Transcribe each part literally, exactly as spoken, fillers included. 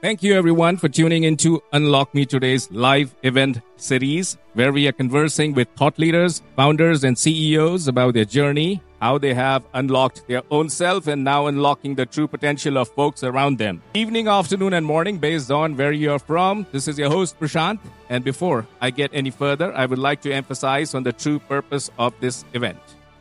Thank you, everyone, for tuning into Unlock Me Today's live event series, where we are conversing with thought leaders, founders, and C E Os about their journey, how they have unlocked their own self, and now unlocking the true potential of folks around them. Evening, afternoon, and morning, based on where you're from. This is your host, Prashant. And before I get any further, I would like to emphasize on the true purpose of this event.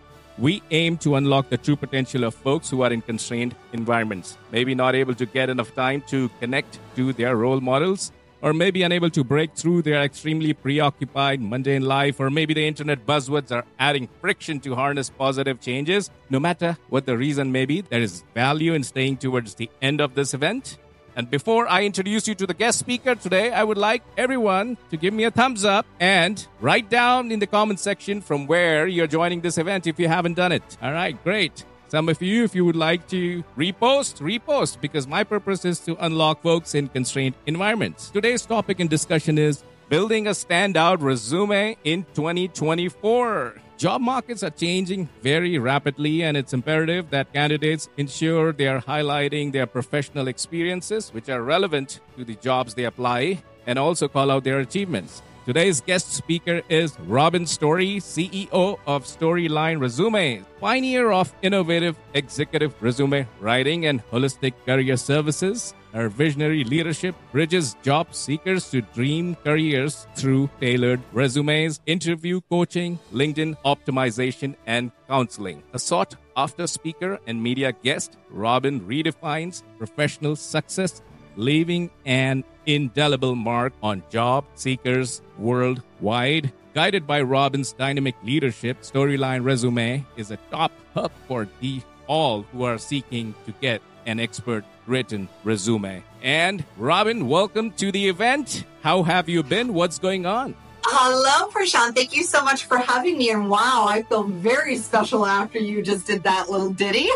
We aim to unlock the true potential of folks who are in constrained environments, maybe not able to get enough time to connect to their role models, or maybe unable to break through their extremely preoccupied, mundane life, or maybe the internet buzzwords are adding friction to harness positive changes. No matter what the reason may be, there is value in staying towards the end of this event. And before I introduce you to the guest speaker today, I would like everyone to give me a thumbs up and write down in the comment section from where you're joining this event if you haven't done it. All right, great. Some of you, if you would like to repost, repost, because my purpose is to unlock folks in constrained environments. Today's topic and discussion is building a standout resume in twenty twenty-four. Job markets are changing very rapidly, and it's imperative that candidates ensure they are highlighting their professional experiences, which are relevant to the jobs they apply, and also call out their achievements. Today's guest speaker is Robin Story, C E O of Storyline Resume, pioneer of innovative executive resume writing and holistic career services. Her visionary leadership bridges job seekers to dream careers through tailored resumes, interview coaching, LinkedIn optimization, and counseling. A sought-after speaker and media guest, Robin redefines professional success, leaving an indelible mark on job seekers worldwide. Guided by Robin's dynamic leadership, Storyline Resume is a top hub for the all who are seeking to get an expert written resume. And Robin, welcome to the event. How have you been? What's going on? Hello, Prashant. Thank you so much for having me. And wow, I feel very special after you just did that little ditty.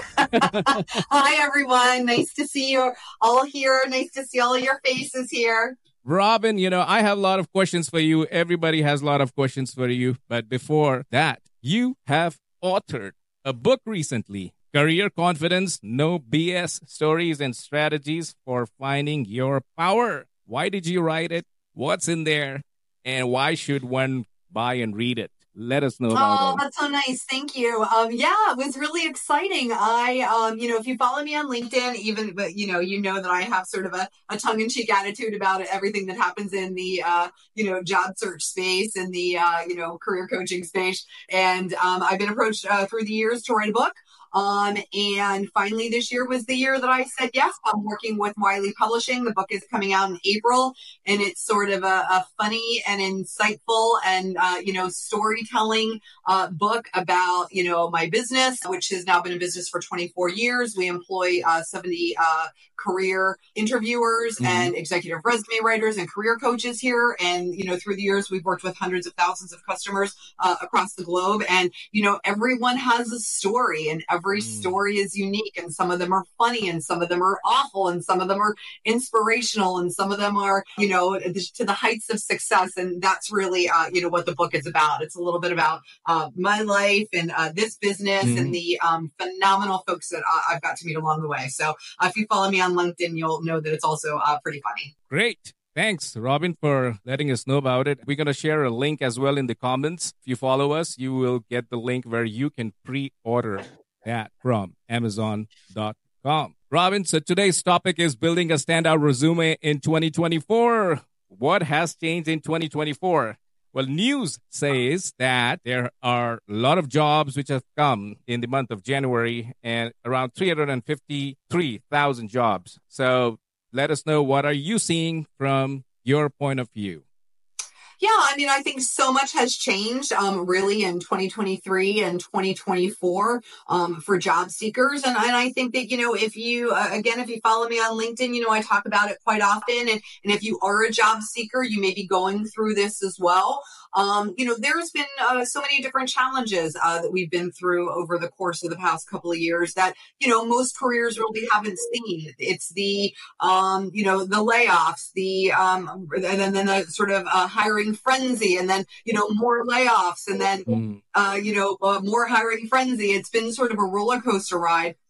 Hi, everyone. Nice to see you all here. Nice to see all of your faces here. Robin, you know, I have a lot of questions for you. Everybody has a lot of questions for you. But before that, you have authored a book recently. Career Confidence, No B S Stories and Strategies for Finding Your Power. Why did you write it? What's in there? And why should one buy and read it? Let us know about Oh, it. that's so nice. Thank you. Um, yeah, it was really exciting. I, um, you know, if you follow me on LinkedIn, even, but you know, you know that I have sort of a, a tongue-in-cheek attitude about everything that happens in the, uh, you know, job search space and the, uh, you know, career coaching space. And um, I've been approached uh, through the years to write a book. Um, and finally this year was the year that I said, yes, I'm working with Wiley Publishing. The book is coming out in April, and it's sort of a, a funny and insightful and, uh, you know, storytelling, uh, book about, you know, my business, which has now been in business for twenty-four years. We employ, uh, seventy, uh, career interviewers mm-hmm. and executive resume writers and career coaches here. And, you know, through the years, we've worked with hundreds of thousands of customers, uh, across the globe. And, you know, everyone has a story, and every mm. story is unique, and some of them are funny, and some of them are awful, and some of them are inspirational, and some of them are, you know, to the heights of success. And that's really, uh, you know, what the book is about. It's a little bit about, uh, my life and, uh, this business mm. and the, um, phenomenal folks that I- I've got to meet along the way. So uh, if you follow me on LinkedIn, you'll know that it's also, uh, pretty funny. Great. Thanks, Robin, for letting us know about it. We're going to share a link as well in the comments. If you follow us, you will get the link where you can pre-order that from amazon dot com. Robin, so today's topic is building a standout resume in twenty twenty-four. What has changed in twenty twenty-four? Well, news says that there are a lot of jobs which have come in the month of January, and around three hundred fifty-three thousand jobs. So let us know, what are you seeing from your point of view? Yeah, I mean, I think so much has changed, um, really in twenty twenty-three and twenty twenty-four, um, for job seekers. And, and I think that, you know, if you, uh, again, if you follow me on LinkedIn, you know, I talk about it quite often. And, and if you are a job seeker, you may be going through this as well. Um, you know, there's been uh, so many different challenges uh, that we've been through over the course of the past couple of years that, you know, most careers really haven't seen. It's the, um, you know, the layoffs, the, um, and then, then the sort of uh, hiring frenzy, and then, you know, more layoffs, and then, mm. uh, you know, uh, more hiring frenzy. It's been sort of a roller coaster ride.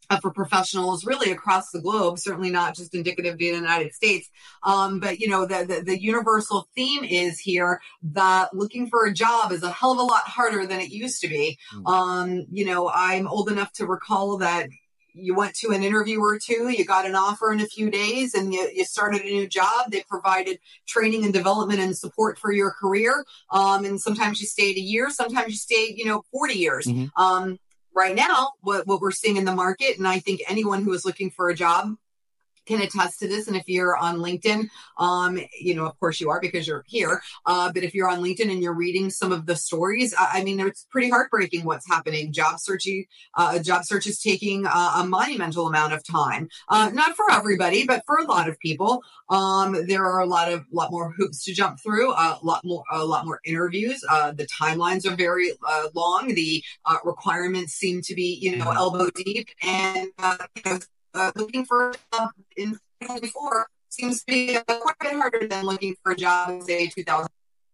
Uh, for professionals really across the globe, certainly not just indicative of the United States. Um, but, you know, the, the, the universal theme is here that looking for a job is a hell of a lot harder than it used to be. Mm. Um, you know, I'm old enough to recall that you went to an interview or two, you got an offer in a few days, and you, you started a new job. They provided training and development and support for your career. Um, and sometimes you stayed a year, sometimes you stayed, you know, forty years. Mm-hmm. Um, Right now, what, what we're seeing in the market, and I think anyone who is looking for a job can attest to this. And if you're on LinkedIn, um, you know, of course you are because you're here. Uh, but if you're on LinkedIn and you're reading some of the stories, I, I mean, it's pretty heartbreaking what's happening. Job searching, uh, job search is taking uh, a monumental amount of time. Uh, not for everybody, but for a lot of people. Um, there are a lot of, lot more hoops to jump through, a lot more, a lot more interviews. Uh, the timelines are very uh, long. The uh, requirements seem to be, you know, elbow deep, and uh, you know, Uh, looking for a job in twenty twenty-four seems to be uh, quite a bit harder than looking for a job in, say, two thousand.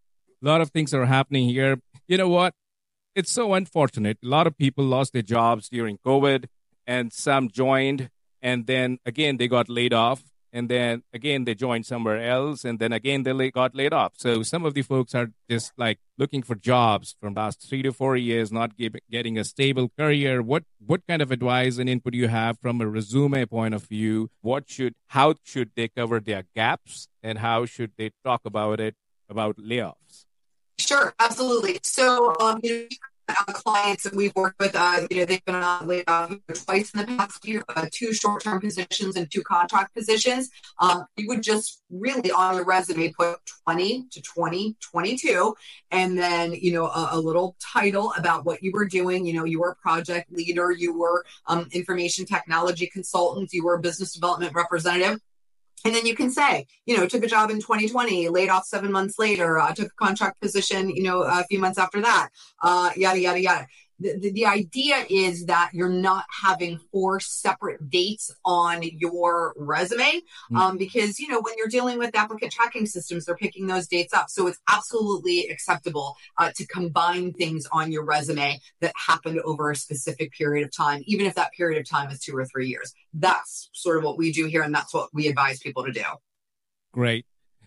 A lot of things are happening here. You know what? It's so unfortunate. A lot of people lost their jobs during COVID, and some joined, and then again, they got laid off. And then again, they joined somewhere else, and then again, they got laid off. So some of the folks are just like looking for jobs from last three to four years, not give, getting a stable career. What what kind of advice and input do you have from a resume point of view? What should, how should they cover their gaps, and how should they talk about it, about layoffs? Sure, absolutely. So, um, you know, Uh, clients that we've worked with, uh, you know, they've been uh, laid off twice in the past year, uh, two short-term positions and two contract positions. Um, you would just really on your resume put twenty to twenty twenty-two, and then, you know, a, a little title about what you were doing. You know, you were a project leader, you were um, information technology consultant, you were a business development representative. And then you can say, you know, took a job in twenty twenty, laid off seven months later, uh, took a contract position, you know, a few months after that, uh, yada, yada, yada. The, the, the idea is that you're not having four separate dates on your resume, um, because, you know, when you're dealing with applicant tracking systems, they're picking those dates up. So it's absolutely acceptable uh, to combine things on your resume that happened over a specific period of time, even if that period of time is two or three years. That's sort of what we do here, and that's what we advise people to do. Great.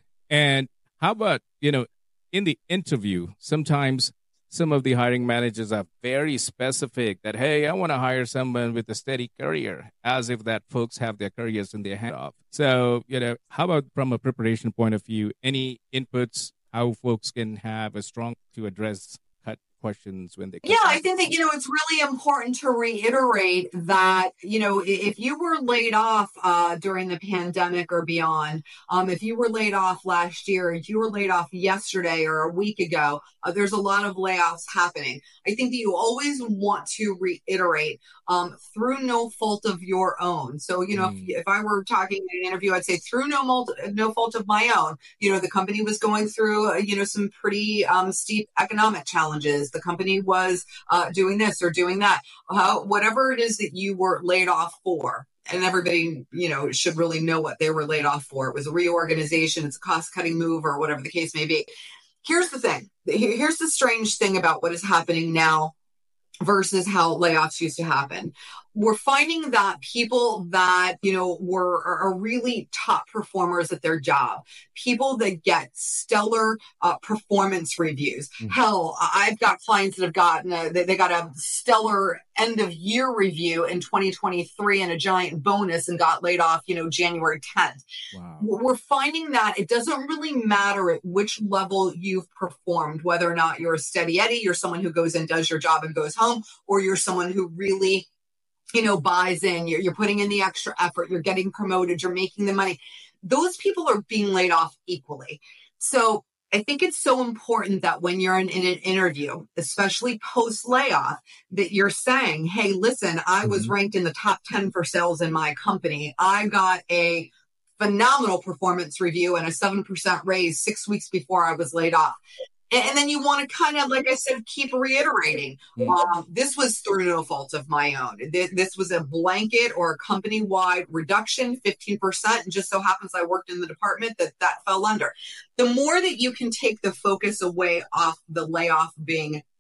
And how about, you know, in the interview, sometimes some of the hiring managers are very specific that, hey, I want to hire someone with a steady career, as if that folks have their careers in their hand off. So, you know, how about from a preparation point of view, any inputs, how folks can have a strong to address cut questions when they yeah I think that, you know, it's really important to reiterate that, you know, if you were laid off uh during the pandemic or beyond, um if you were laid off last year, if you were laid off yesterday or a week ago, uh, there's a lot of layoffs happening. I think that you always want to reiterate um through no fault of your own. So, you know, mm. if, if I were talking in an interview, I'd say through no mul- no fault of my own. You know, the company was going through uh, you know, some pretty um steep economic challenges. The company was uh, doing this or doing that, uh, whatever it is that you were laid off for. And everybody, you know, should really know what they were laid off for. It was a reorganization, it's a cost-cutting move, or whatever the case may be. Here's the thing. Here's the strange thing about what is happening now versus how layoffs used to happen. We're finding that people that, you know, were are really top performers at their job, people that get stellar uh, performance reviews. Mm-hmm. Hell, I've got clients that have gotten a, they, they got a stellar end of year review in twenty twenty-three and a giant bonus and got laid off, you know, January tenth. Wow. We're finding that it doesn't really matter at which level you've performed, whether or not you're a steady Eddie, you're someone who goes and does your job and goes home, or you're someone who really, you know, buys in, you're, you're putting in the extra effort, you're getting promoted, you're making the money. Those people are being laid off equally. So I think it's so important that when you're in, in an interview, especially post layoff, that you're saying, hey, listen, I was ranked in the top ten for sales in my company. I got a phenomenal performance review and a seven percent raise six weeks before I was laid off. And then you want to kind of, like I said, keep reiterating, um, this was through no fault of my own. This was a blanket or a company-wide reduction, fifteen percent. And just so happens I worked in the department that that fell under. The more that you can take the focus away off the layoff being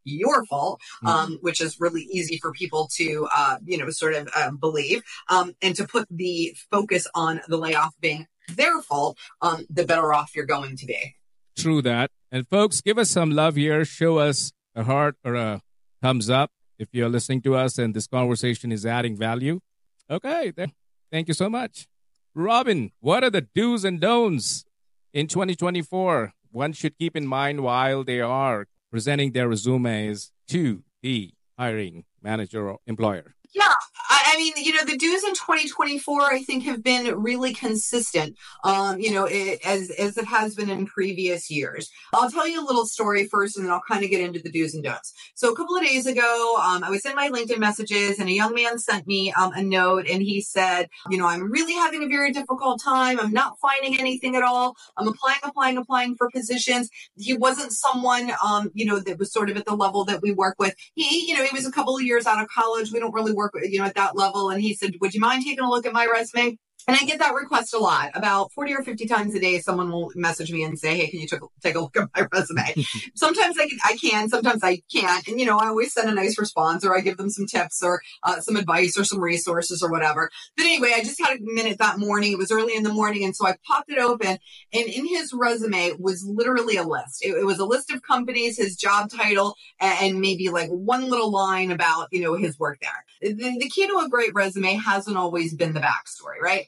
your fault, Mhm. um, which is really easy for people to, uh, you know, sort of uh, believe, um, and to put the focus on the layoff being their fault, um, the better off you're going to be. True that. And folks, give us some love here. Show us a heart or a thumbs up if you're listening to us and this conversation is adding value. Okay, th- thank you so much. Robin, what are the do's and don'ts in twenty twenty-four one should keep in mind while they are presenting their resumes to the hiring manager or employer? Yeah, I, I mean, you know, the dues in twenty twenty-four, I think, have been really consistent, um, you know, it, as, as it has been in previous years. I'll tell you a little story first, and then I'll kind of get into the do's and don'ts. So a couple of days ago, um, I was in my LinkedIn messages, and a young man sent me um, a note, and he said, you know, I'm really having a very difficult time. I'm not finding anything at all. I'm applying, applying, applying for positions. He wasn't someone, um, you know, that was sort of at the level that we work with. He, you know, he was a couple of years out of college. We don't really work, you know, at that level. And he said, would you mind taking a look at my resume? And I get that request a lot. About forty or fifty times a day, someone will message me and say, hey, can you t- take a look at my resume? Sometimes I can, I can, sometimes I can't. And, you know, I always send a nice response, or I give them some tips or uh, some advice or some resources or whatever. But anyway, I just had a minute that morning. It was early in the morning. And so I popped it open. And in his resume was literally a list. It, it was a list of companies, his job title, and, and maybe like one little line about, you know, his work there. The, the key to a great resume hasn't always been the backstory, right?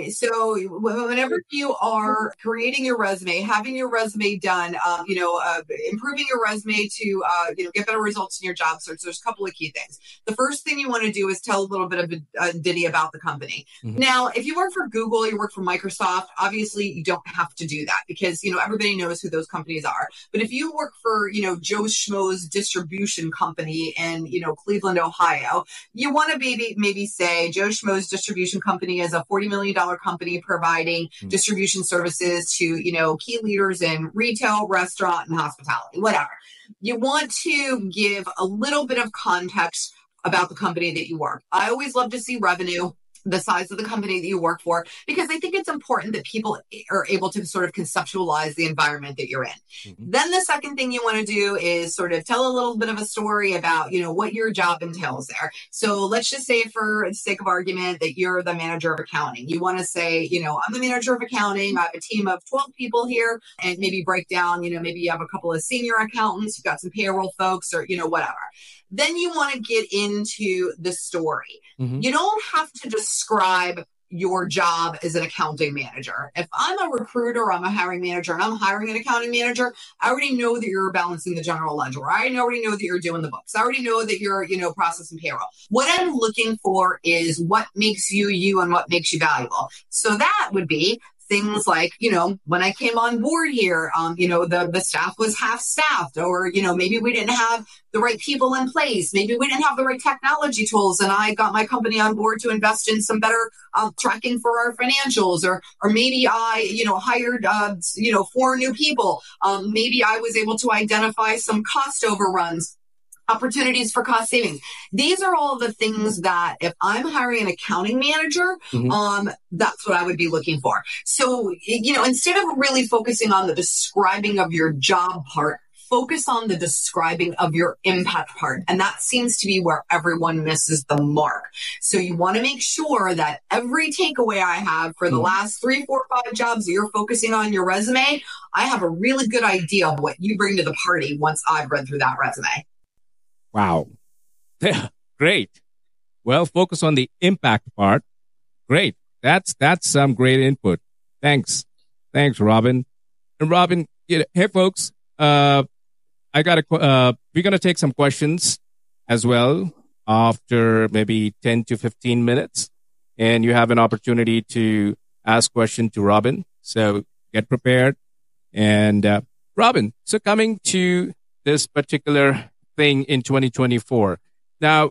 So whenever you are creating your resume, having your resume done, um, you know, uh, improving your resume to, uh, you know, get better results in your job search, there's a couple of key things. The first thing you want to do is tell a little bit of a, a ditty about the company. Mm-hmm. Now, if you work for Google, you work for Microsoft, obviously you don't have to do that because, you know, everybody knows who those companies are. But if you work for, you know, Joe Schmo's distribution company in, you know, Cleveland, Ohio, you want to maybe, maybe say Joe Schmo's distribution company is a forty million dollars company providing mm-hmm. distribution services to, you know, key leaders in retail, restaurant, and hospitality, whatever. You want to give a little bit of context about the company that you work. I always love to see revenue, the size of the company that you work for, because I think it's important that people are able to sort of conceptualize the environment that you're in. Mm-hmm. Then the second thing you want to do is sort of tell a little bit of a story about, you know, what your job entails there. So let's just say, for the sake of argument, that you're the manager of accounting. You want to say, you know, I'm the manager of accounting. I have a team of twelve people here, and maybe break down, you know, maybe you have a couple of senior accountants, you've got some payroll folks, or, you know, whatever. Then you want to get into the story. Mm-hmm. You don't have to describe your job as an accounting manager. If I'm a recruiter, I'm a hiring manager, and I'm hiring an accounting manager, I already know that you're balancing the general ledger. I already know that you're doing the books. I already know that you're, you know, processing payroll. What I'm looking for is what makes you you and what makes you valuable. So that would be things like, you know, when I came on board here, um, you know, the, the staff was half staffed, or, you know, maybe we didn't have the right people in place. Maybe we didn't have the right technology tools. And I got my company on board to invest in some better uh, tracking for our financials, or, or maybe I, you know, hired, uh, you know, four new people. Um, maybe I was able to identify some cost overruns, opportunities for cost savings. These are all the things that if I'm hiring an accounting manager, mm-hmm. um, that's what I would be looking for. So, you know, instead of really focusing on the describing of your job part, focus on the describing of your impact part. And that seems to be where everyone misses the mark. So you want to make sure that every takeaway I have for the mm-hmm. last three, four, five jobs that you're focusing on your resume, I have a really good idea of what you bring to the party once I've read through that resume. Wow. Yeah, great. Well, focus on the impact part. Great. That's that's some great input. Thanks. Thanks, Robin. And Robin, you know, hey, folks, uh, I got a, uh, we're going to take some questions as well after maybe ten to fifteen minutes. And you have an opportunity to ask question to Robin. So get prepared. And uh, Robin, so coming to this particular thing in twenty twenty-four. Now,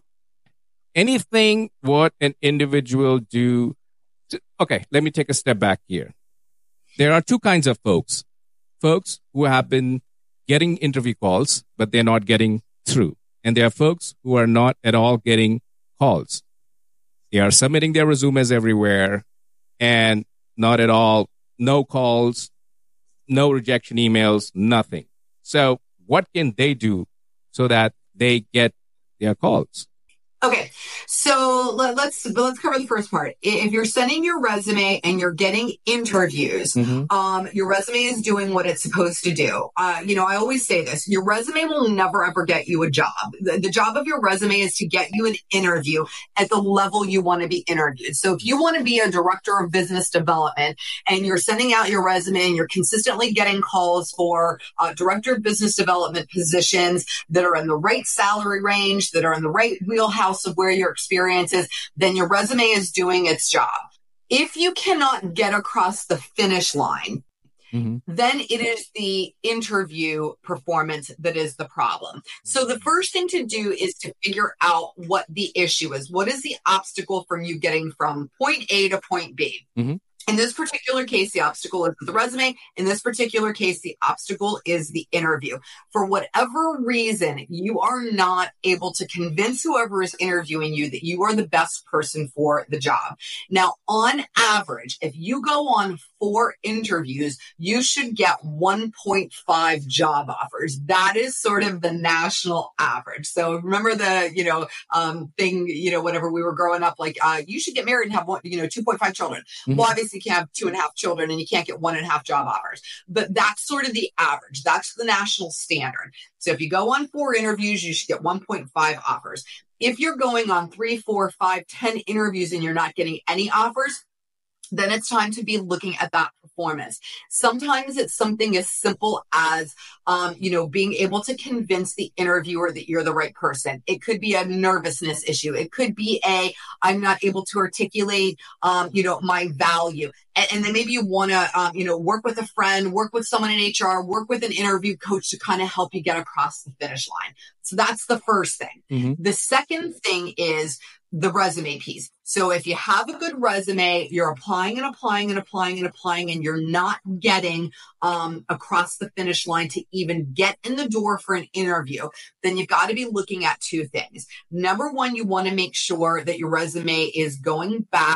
anything what an individual do. To, okay, let me take a step back here. There are two kinds of folks. Folks who have been getting interview calls, but they're not getting through. And there are folks who are not at all getting calls. They are submitting their resumes everywhere and not at all, no calls, no rejection emails, nothing. So what can they do so that they get their calls? Okay, so let, let's let's cover the first part. If you're sending your resume and you're getting interviews, mm-hmm. um, your resume is doing what it's supposed to do. Uh, you know, I always say this: your resume will never ever get you a job. The, the job of your resume is to get you an interview at the level you want to be interviewed. So if you want to be a director of business development and you're sending out your resume and you're consistently getting calls for uh, director of business development positions that are in the right salary range, that are in the right wheelhouse of where your experience is, then your resume is doing its job. If you cannot get across the finish line, mm-hmm. then it is the interview performance that is the problem. So the first thing to do is to figure out what the issue is. What is the obstacle from you getting from point A to point B? Mm-hmm. In this particular case, the obstacle is the resume. In this particular case, the obstacle is the interview. For whatever reason, you are not able to convince whoever is interviewing you that you are the best person for the job. Now, on average, if you go on four interviews, you should get one point five job offers. That is sort of the national average. So remember the, you know, um, thing, you know, whenever we were growing up, like, uh, you should get married and have one, you know, two point five children. Mm-hmm. Well, obviously you can have two and a half children and you can't get one and a half job offers, but that's sort of the average. That's the national standard. So if you go on four interviews, you should get one point five offers. If you're going on three, four, five, ten interviews and you're not getting any offers, then it's time to be looking at that performance. Sometimes it's something as simple as, um, you know, being able to convince the interviewer that you're the right person. It could be a nervousness issue. It could be a, I'm not able to articulate, um, you know, my value. And, and then maybe you want to, um, you know, work with a friend, work with someone in H R, work with an interview coach to kind of help you get across the finish line. So that's the first thing. Mm-hmm. The second thing is the resume piece. So if you have a good resume, you're applying and applying and applying and applying, and you're not getting um, across the finish line to even get in the door for an interview, then you've got to be looking at two things. Number one, you want to make sure that your resume is going back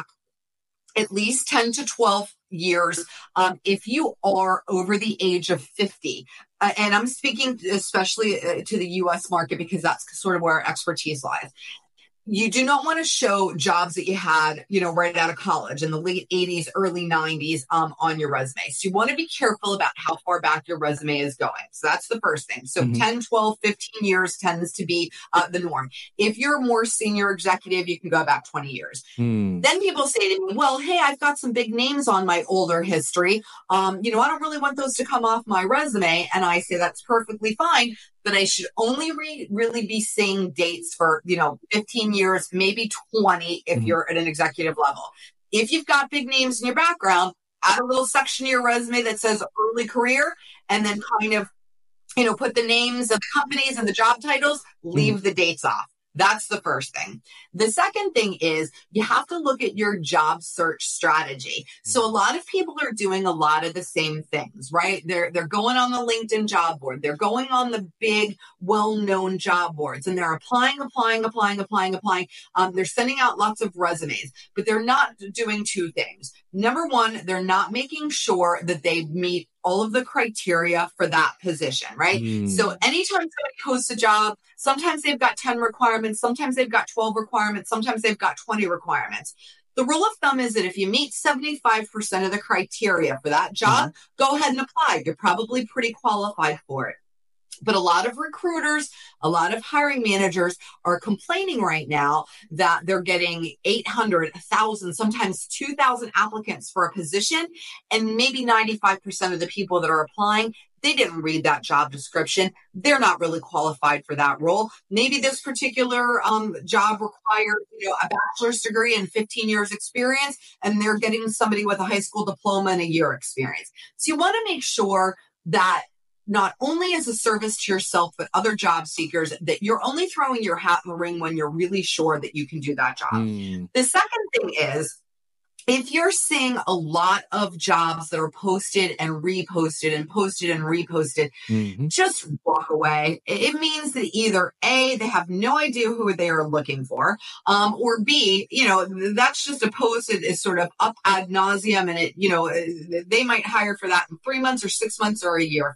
at least ten to twelve years. Um, if you are over the age of fifty, uh, and I'm speaking especially uh, to the U S market because that's sort of where our expertise lies. You do not want to show jobs that you had, you know, right out of college in the late eighties, early nineties um, on your resume. So you want to be careful about how far back your resume is going. So that's the first thing. So mm-hmm. ten, twelve, fifteen years tends to be uh, the norm. If you're a more senior executive, you can go back twenty years. Mm. Then people say to me, well, hey, I've got some big names on my older history. Um, you know, I don't really want those to come off my resume. And I say that's perfectly fine. But I should only re- really be saying dates for, you know, fifteen years, maybe twenty if mm-hmm. you're at an executive level. If you've got big names in your background, add a little section to your resume that says early career and then kind of, you know, put the names of the companies and the job titles, leave mm-hmm. the dates off. That's the first thing. The second thing is you have to look at your job search strategy. So a lot of people are doing a lot of the same things, right? They're, they're going on the LinkedIn job board. They're going on the big, well-known job boards and they're applying, applying, applying, applying, applying. Um, they're sending out lots of resumes, but they're not doing two things. Number one, they're not making sure that they meet all of the criteria for that position, right? Mm. So anytime somebody posts a job, sometimes they've got ten requirements, sometimes they've got twelve requirements, sometimes they've got twenty requirements. The rule of thumb is that if you meet seventy-five percent of the criteria for that job, mm-hmm. go ahead and apply. You're probably pretty qualified for it. But a lot of recruiters, a lot of hiring managers are complaining right now that they're getting eight hundred, one thousand, sometimes two thousand applicants for a position. And maybe ninety-five percent of the people that are applying, they didn't read that job description. They're not really qualified for that role. Maybe this particular um, job requires, you know, a bachelor's degree and fifteen years experience, and they're getting somebody with a high school diploma and a year experience. So you want to make sure that not only as a service to yourself, but other job seekers, that you're only throwing your hat in the ring when you're really sure that you can do that job. Mm. The second thing is, if you're seeing a lot of jobs that are posted and reposted and posted and reposted, mm-hmm. just walk away. It means that either A, they have no idea who they are looking for, um, or B, you know, that's just a post that is sort of up ad nauseum and it, you know, they might hire for that in three months or six months or a year from now.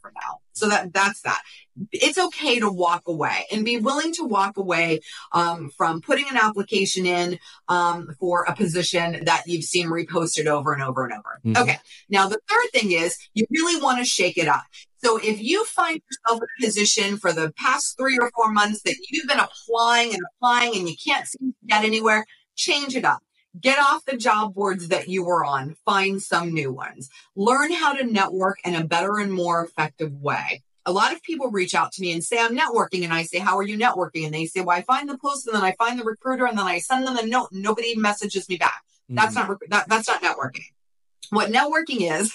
So that that's that. It's okay to walk away and be willing to walk away um, from putting an application in um, for a position that you've seen reposted over and over and over. Mm-hmm. Okay. Now, the third thing is you really want to shake it up. So if you find yourself in a position for the past three or four months that you've been applying and applying and you can't seem to get anywhere, change it up. Get off the job boards that you were on. Find some new ones. Learn how to network in a better and more effective way. A lot of people reach out to me and say, I'm networking. And I say, how are you networking? And they say, well, I find the post and then I find the recruiter and then I send them a note and nobody messages me back. Mm-hmm. That's not, that, that's not networking. What networking is,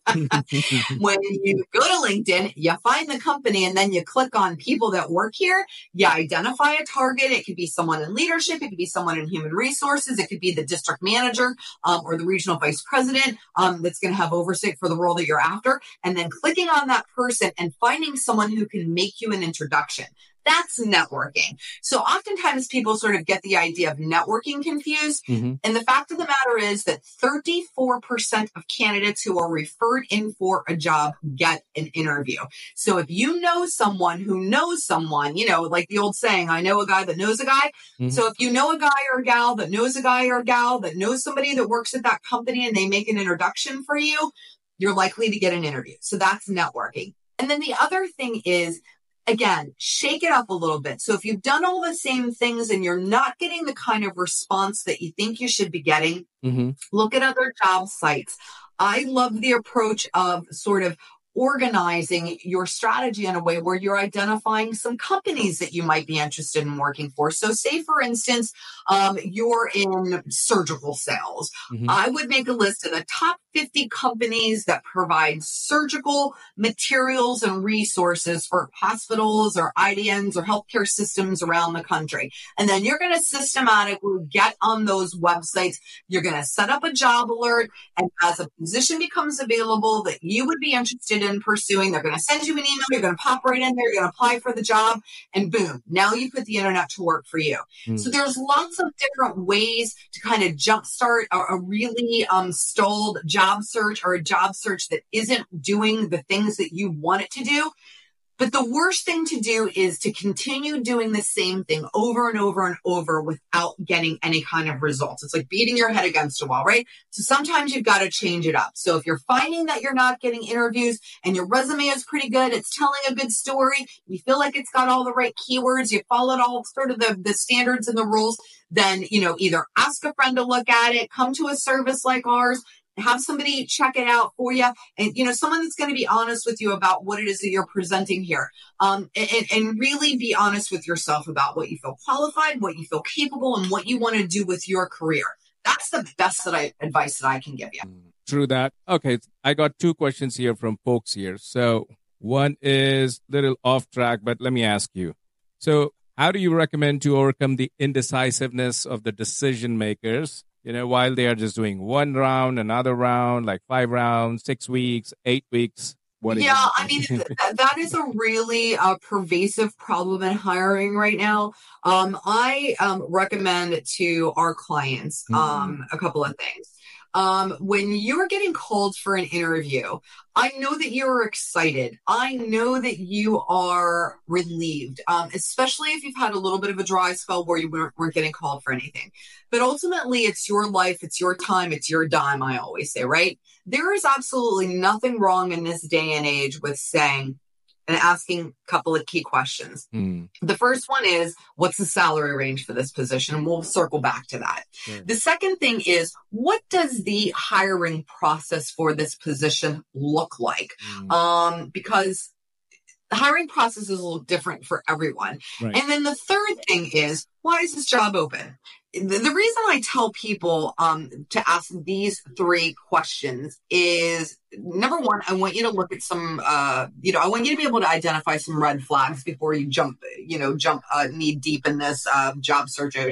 when you go to LinkedIn, you find the company and then you click on people that work here. You identify a target. It could be someone in leadership. It could be someone in human resources. It could be the district manager um, or the regional vice president um, that's going to have oversight for the role that you're after. And then clicking on that person and finding someone who can make you an introduction. That's networking. So oftentimes people sort of get the idea of networking confused. Mm-hmm. And the fact of the matter is that thirty-four percent of candidates who are referred in for a job get an interview. So if you know someone who knows someone, you know, like the old saying, I know a guy that knows a guy. Mm-hmm. So if you know a guy or a gal that knows a guy or a gal that knows somebody that works at that company and they make an introduction for you, you're likely to get an interview. So that's networking. And then the other thing is, again, shake it up a little bit. So if you've done all the same things and you're not getting the kind of response that you think you should be getting, mm-hmm. look at other job sites. I love the approach of sort of organizing your strategy in a way where you're identifying some companies that you might be interested in working for. So say, for instance, um, you're in surgical sales. Mm-hmm. I would make a list of the top fifty companies that provide surgical materials and resources for hospitals or I D Ns or healthcare systems around the country. And then you're going to systematically get on those websites. You're going to set up a job alert. And as a position becomes available that you would be interested in pursuing, they're going to send you an email. You're going to pop right in there. You're going to apply for the job and boom, now you put the internet to work for you. Mm. So there's lots of different ways to kind of jumpstart a, a really um, stalled job search or a job search that isn't doing the things that you want it to do. But the worst thing to do is to continue doing the same thing over and over and over without getting any kind of results. It's like beating your head against a wall, right? So sometimes you've got to change it up. So if you're finding that you're not getting interviews and your resume is pretty good, it's telling a good story, you feel like it's got all the right keywords, you followed all sort of the, the standards and the rules, then, you know, either ask a friend to look at it, come to a service like ours, have somebody check it out for you. And, you know, someone that's going to be honest with you about what it is that you're presenting here. Um, and, and really be honest with yourself about what you feel qualified, what you feel capable, and what you want to do with your career. That's the best that I, advice that I can give you. True that. Okay. I got two questions here from folks here. So one is a little off track, but let me ask you. So how do you recommend to overcome the indecisiveness of the decision makers? You know, while they are just doing one round, another round, like five rounds, six weeks, eight weeks. What yeah, I mean, th- that is a really uh, pervasive problem in hiring right now. Um, I um, recommend to our clients um, mm-hmm. a couple of things. Um, when you're getting called for an interview, I know that you're excited. I know that you are relieved, um, especially if you've had a little bit of a dry spell where you weren't, weren't getting called for anything. But ultimately, it's your life, it's your time, it's your dime, I always say, right? There is absolutely nothing wrong in this day and age with saying and asking a couple of key questions. Mm. The first one is, what's the salary range for this position? And we'll circle back to that. Sure. The second thing is, what does the hiring process for this position look like? Mm. Um, because the hiring process is a little different for everyone. Right. And then the third thing is, why is this job open? The, the reason I tell people um, to ask these three questions is, number one, I want you to look at some, uh, you know, I want you to be able to identify some red flags before you jump, you know, jump uh, knee deep in this uh, job search ocean.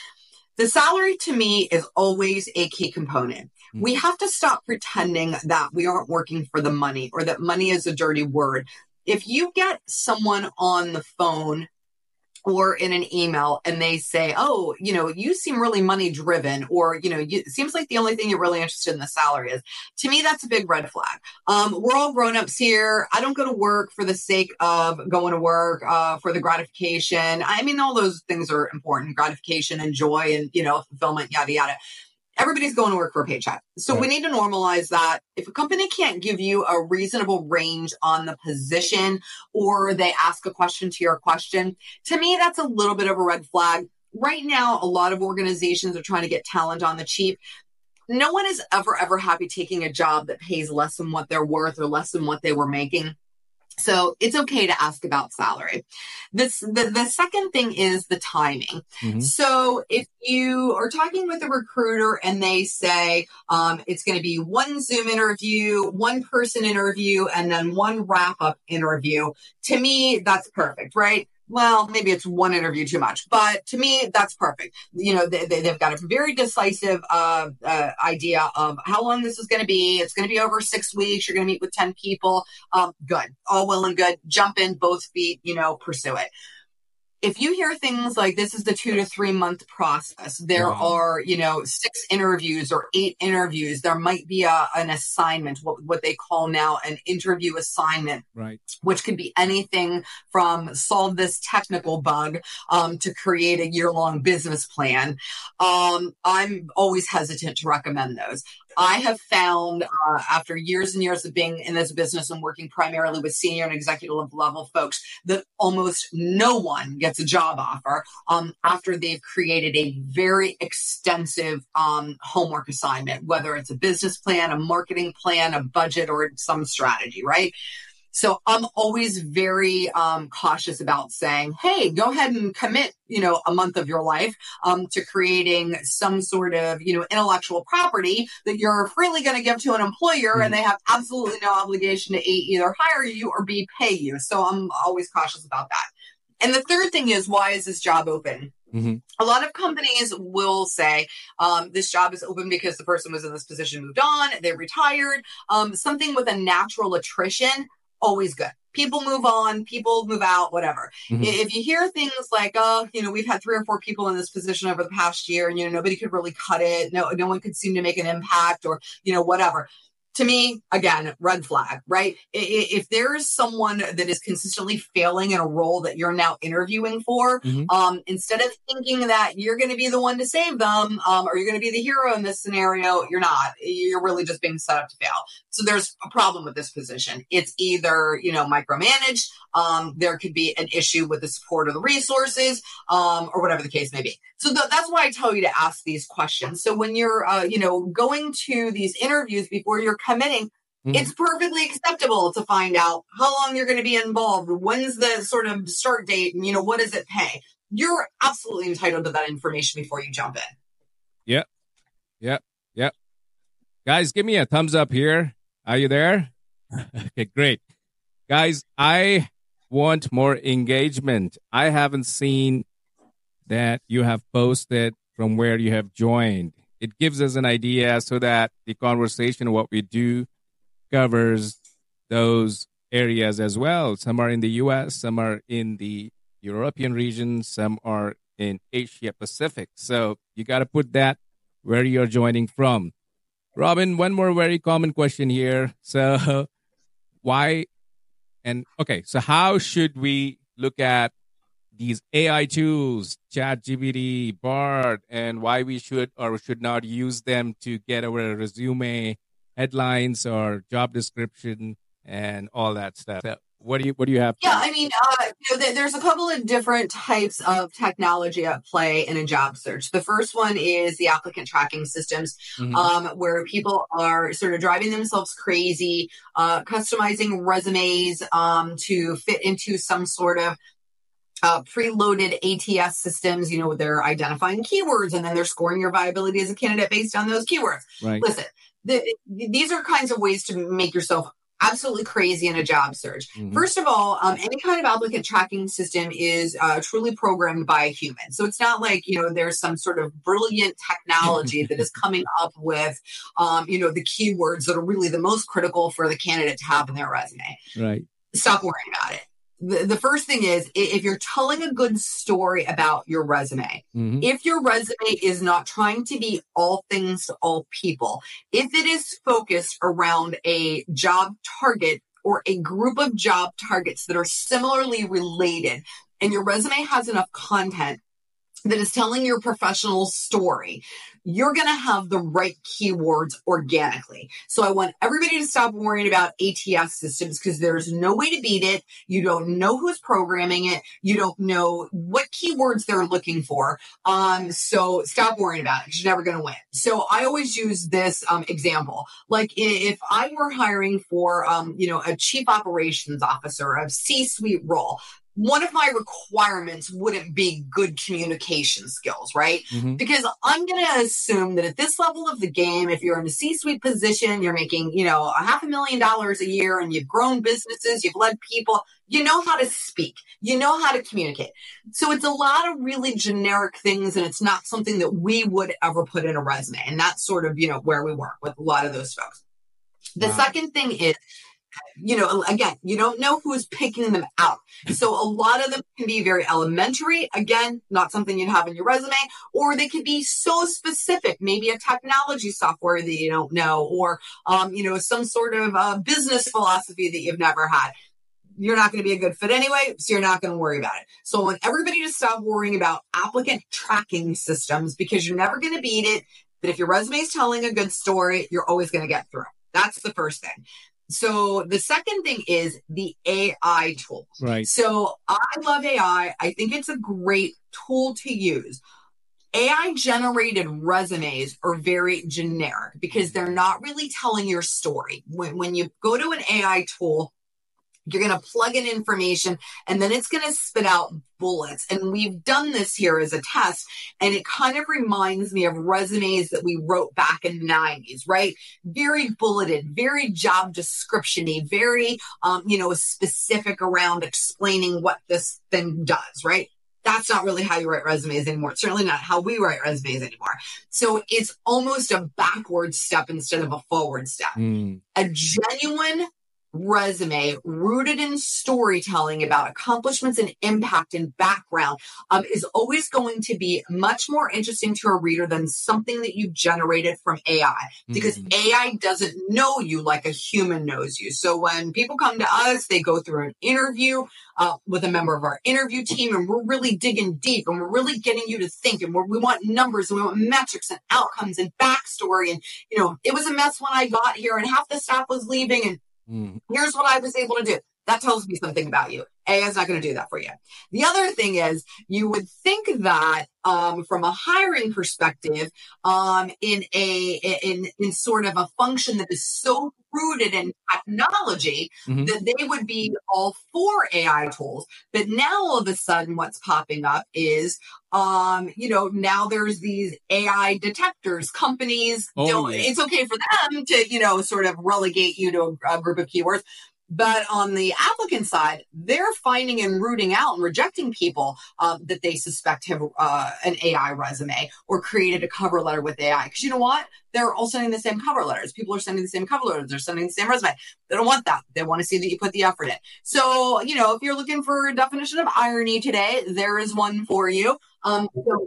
The salary to me is always a key component. Mm-hmm. We have to stop pretending that we aren't working for the money or that money is a dirty word. If you get someone on the phone or in an email and they say, oh, you know, you seem really money driven, or, you know, you, it seems like the only thing you're really interested in the salary is, to me, that's a big red flag. Um, we're all grown-ups here. I don't go to work for the sake of going to work, uh, for the gratification. I mean, all those things are important, gratification and joy and, you know, fulfillment, yada, yada. Everybody's going to work for a paycheck. So right. We need to normalize that. If a company can't give you a reasonable range on the position, or they ask a question to your question, to me, that's a little bit of a red flag. Right now, a lot of organizations are trying to get talent on the cheap. No one is ever, ever happy taking a job that pays less than what they're worth or less than what they were making. So it's okay to ask about salary. This, the, the second thing is the timing. Mm-hmm. So if you are talking with a recruiter and they say um, it's going to be one Zoom interview, one person interview, and then one wrap-up interview, to me, that's perfect, right? Well, maybe it's one interview too much, but to me, that's perfect. You know, they, they, they've got a very decisive uh, uh, idea of how long this is going to be. It's going to be over six weeks. You're going to meet with ten people. Um, good. All well and good. Jump in, both feet, you know, pursue it. If you hear things like this is the two to three month process, there wow. are, you know, six interviews or eight interviews. There might be a, an assignment, what, what they call now an interview assignment, right? Which could be anything from solve this technical bug um, to create a year long business plan. Um, I'm always hesitant to recommend those. I have found uh, after years and years of being in this business and working primarily with senior and executive level folks that almost no one gets a job offer um, after they've created a very extensive um, homework assignment, whether it's a business plan, a marketing plan, a budget, or some strategy, right? So I'm always very um, cautious about saying, hey, go ahead and commit, you know, a month of your life um, to creating some sort of, you know, intellectual property that you're freely going to give to an employer, mm-hmm. and they have absolutely no obligation to A, either hire you or B, pay you. So I'm always cautious about that. And the third thing is, why is this job open? Mm-hmm. A lot of companies will say um, this job is open because the person was in this position, moved on, they retired, um, something with a natural attrition. Always good. People move on, people move out, whatever. Mm-hmm. If you hear things like, oh, you know, we've had three or four people in this position over the past year and, you know, nobody could really cut it. No, no one could seem to make an impact, or, you know, whatever. To me, again, red flag, right? If there is someone that is consistently failing in a role that you're now interviewing for, mm-hmm. um, instead of thinking that you're going to be the one to save them, um, or you're going to be the hero in this scenario, you're not. You're really just being set up to fail. So there's a problem with this position. It's either, you know, micromanaged, um, there could be an issue with the support of the resources, um, or whatever the case may be. So th- that's why I tell you to ask these questions. So when you're, uh, you know, going to these interviews before you're committing, mm-hmm. it's perfectly acceptable to find out how long you're going to be involved. When's the sort of start date, and, you know, what does it pay? You're absolutely entitled to that information before you jump in. Yep. Yep. Yep. Guys, give me a thumbs up here. Are you there? Okay, great. Guys, I want more engagement. I haven't seen that you have posted from where you have joined. It gives us an idea so that the conversation, what we do, covers those areas as well. Some are in the U S, some are in the European region, some are in Asia Pacific. So you got to put that where you're joining from. Robin, one more very common question here. So why, and okay, so how should we look at these A I tools, ChatGPT, Bard, and why we should or should not use them to get our resume headlines or job description and all that stuff? So what do you what do you have? Yeah, I mean, uh, you know, there's a couple of different types of technology at play in a job search. The first one is the applicant tracking systems, mm-hmm. um, where people are sort of driving themselves crazy, uh, customizing resumes um, to fit into some sort of Uh, preloaded A T S systems. You know, they're identifying keywords and then they're scoring your viability as a candidate based on those keywords. Right. Listen, the, these are kinds of ways to make yourself absolutely crazy in a job search. Mm-hmm. First of all, um, any kind of applicant tracking system is uh, truly programmed by a human. So it's not like, you know, there's some sort of brilliant technology that is coming up with, um, you know, the keywords that are really the most critical for the candidate to have in their resume. Right. Stop worrying about it. the, the first thing is, if you're telling a good story about your resume, mm-hmm. if your resume is not trying to be all things to all people, if it is focused around a job target or a group of job targets that are similarly related, and your resume has enough content that is telling your professional story, you're going to have the right keywords organically. So I want everybody to stop worrying about A T S systems, because there's no way to beat it. You don't know who's programming it. You don't know what keywords they're looking for. Um, so stop worrying about it, because you're never going to win. So I always use this um, example. Like if I were hiring for, um, you know, a chief operations officer, a C-suite role, one of my requirements wouldn't be good communication skills, right? Mm-hmm. Because I'm going to assume that at this level of the game, if you're in a C-suite position, you're making, you know, a half a million dollars a year, and you've grown businesses, you've led people, you know how to speak, you know how to communicate. So it's a lot of really generic things, and it's not something that we would ever put in a resume. And that's sort of, you know, where we work with a lot of those folks. The wow. second thing is, you know, again, you don't know who's picking them out. So a lot of them can be very elementary. Again, not something you'd have in your resume, or they could be so specific, maybe a technology software that you don't know, or, um, you know, some sort of uh, business philosophy that you've never had. You're not going to be a good fit anyway, so you're not going to worry about it. So I want everybody to stop worrying about applicant tracking systems, because you're never going to beat it. But if your resume is telling a good story, you're always going to get through. That's the first thing. So the second thing is the A I tools. Right. So I love A I. I think it's a great tool to use. A I generated resumes are very generic because they're not really telling your story. When, when you go to an A I tool, you're going to plug in information, and then it's going to spit out bullets. And we've done this here as a test, and it kind of reminds me of resumes that we wrote back in the nineties, right? Very bulleted, very job description-y, very, um, you know, specific around explaining what this thing does, right? That's not really how you write resumes anymore. It's certainly not how we write resumes anymore. So it's almost a backward step instead of a forward step. Mm. A genuine resume rooted in storytelling about accomplishments and impact and background um, is always going to be much more interesting to a reader than something that you generated from A I, because mm-hmm. A I doesn't know you like a human knows you. So when people come to us, they go through an interview uh, with a member of our interview team, and we're really digging deep, and we're really getting you to think, and we're, we want numbers, and we want metrics and outcomes and backstory. And, you know, it was a mess when I got here, and half the staff was leaving, and Mm. here's what I was able to do. That tells me something about you. A I is not going to do that for you. The other thing is, you would think that um, from a hiring perspective, um, in a in in sort of a function that is so rooted in technology, mm-hmm. that they would be all for A I tools. But now all of a sudden, what's popping up is, um, you know, now there's these A I detectors. Companies oh, don't. Yeah. It's okay for them to, you know, sort of relegate you to a, a group of keywords. But on the applicant side, they're finding and rooting out and rejecting people uh, that they suspect have uh, an A I resume or created a cover letter with A I. Because you know what? They're all sending the same cover letters. People are sending the same cover letters. They're sending the same resume. They don't want that. They want to see that you put the effort in. So, you know, if you're looking for a definition of irony today, there is one for you. Um, so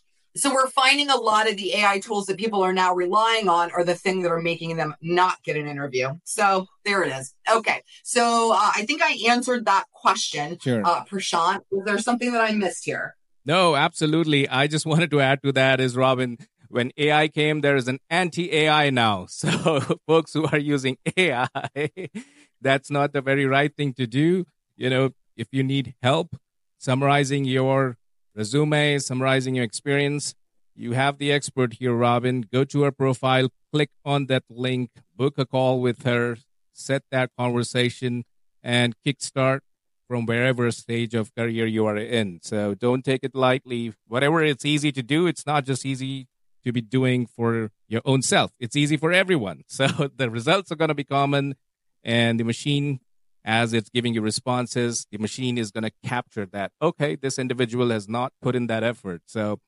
So we're finding a lot of the A I tools that people are now relying on are the thing that are making them not get an interview. So there it is. Okay. So uh, I think I answered that question, sure. uh, Prashant. Is there something that I missed here? No, absolutely. I just wanted to add to that is, Robin, when A I came, there is an anti-A I now. So folks who are using A I, that's not the very right thing to do. You know, if you need help summarizing your resume, summarizing your experience, you have the expert here, Robin. Go to her profile, click on that link, book a call with her, set that conversation, and kickstart from wherever stage of career you are in. So don't take it lightly. Whatever it's easy to do, it's not just easy to be doing for your own self. It's easy for everyone. So the results are going to be common, and the machine, as it's giving you responses, the machine is going to capture that, okay, this individual has not put in that effort. So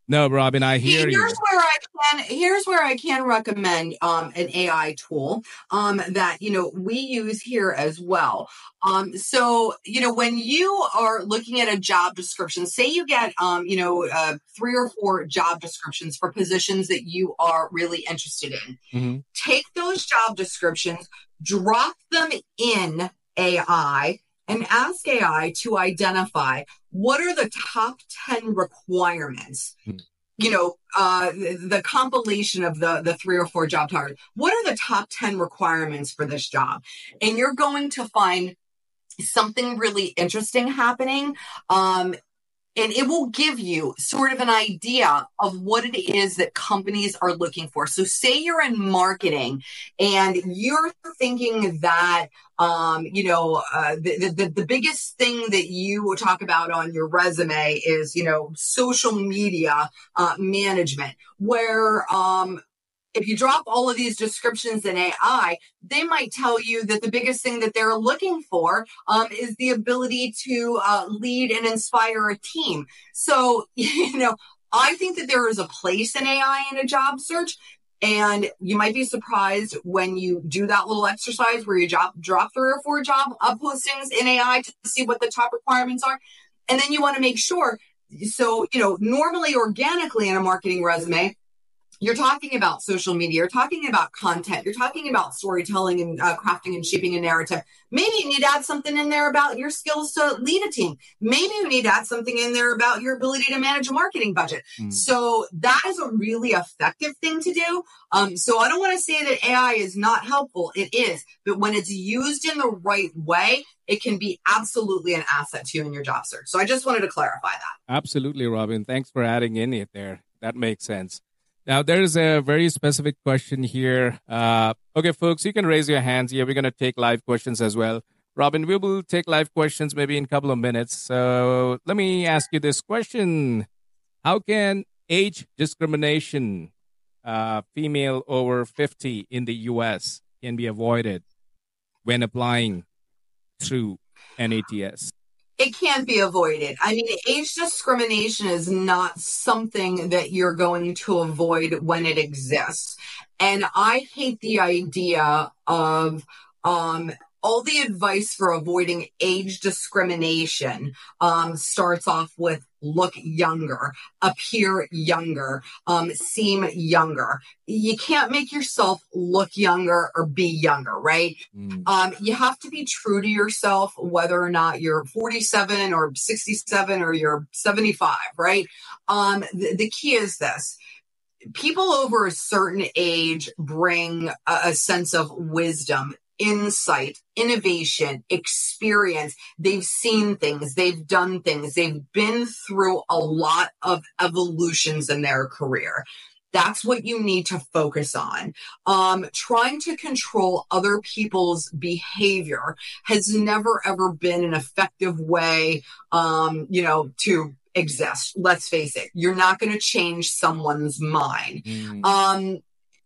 No, Robin, I hear here's you. Where I can, here's where I can recommend um, an A I tool um, that, you know, we use here as well. Um, so, you know, when you are looking at a job description, say you get, um, you know, uh, three or four job descriptions for positions that you are really interested in. Mm-hmm. Take those job descriptions, drop them in A I, and ask A I to identify what are the top ten requirements. Mm-hmm. You know, uh, the, the compilation of the, the three or four job titles. What are the top ten requirements for this job? And you're going to find something really interesting happening. Um, and it will give you sort of an idea of what it is that companies are looking for. So say you're in marketing and you're thinking that, um, you know, uh, the, the, the biggest thing that you talk about on your resume is, you know, social media uh, management, where, um, if you drop all of these descriptions in A I, they might tell you that the biggest thing that they're looking for um, is the ability to uh, lead and inspire a team. So, you know, I think that there is a place in A I in a job search. And you might be surprised when you do that little exercise where you drop, drop three or four job uh, postings in A I to see what the top requirements are. And then you want to make sure. So, you know, normally organically in a marketing resume, you're talking about social media, you're talking about content, you're talking about storytelling and uh, crafting and shaping a narrative. Maybe you need to add something in there about your skills to lead a team. Maybe you need to add something in there about your ability to manage a marketing budget. Mm. So that is a really effective thing to do. Um, so I don't want to say that A I is not helpful. It is. But when it's used in the right way, it can be absolutely an asset to you in your job search. So I just wanted to clarify that. Absolutely, Robin. Thanks for adding in it there. That makes sense. Now, there's a very specific question here. Uh, okay, folks, you can raise your hands here. We're going to take live questions as well. Robin, we will take live questions maybe in a couple of minutes. So let me ask you this question. How can age discrimination, uh, female over fifty in the U S, can be avoided when applying through N A T S? It can't be avoided. I mean, age discrimination is not something that you're going to avoid when it exists. And I hate the idea of um, all the advice for avoiding age discrimination um, starts off with look younger, appear younger, um, seem younger. You can't make yourself look younger or be younger, right? Mm. Um, you have to be true to yourself, whether or not you're forty-seven or sixty-seven or you're seventy-five, right? Um, the, the key is this. People over a certain age bring a, a sense of wisdom, insight, innovation, experience. They've seen things, they've done things, they've been through a lot of evolutions in their career. That's what you need to focus on. Um, trying to control other people's behavior has never, ever been an effective way, um, you know, to exist. Let's face it. You're not going to change someone's mind. Mm. Um,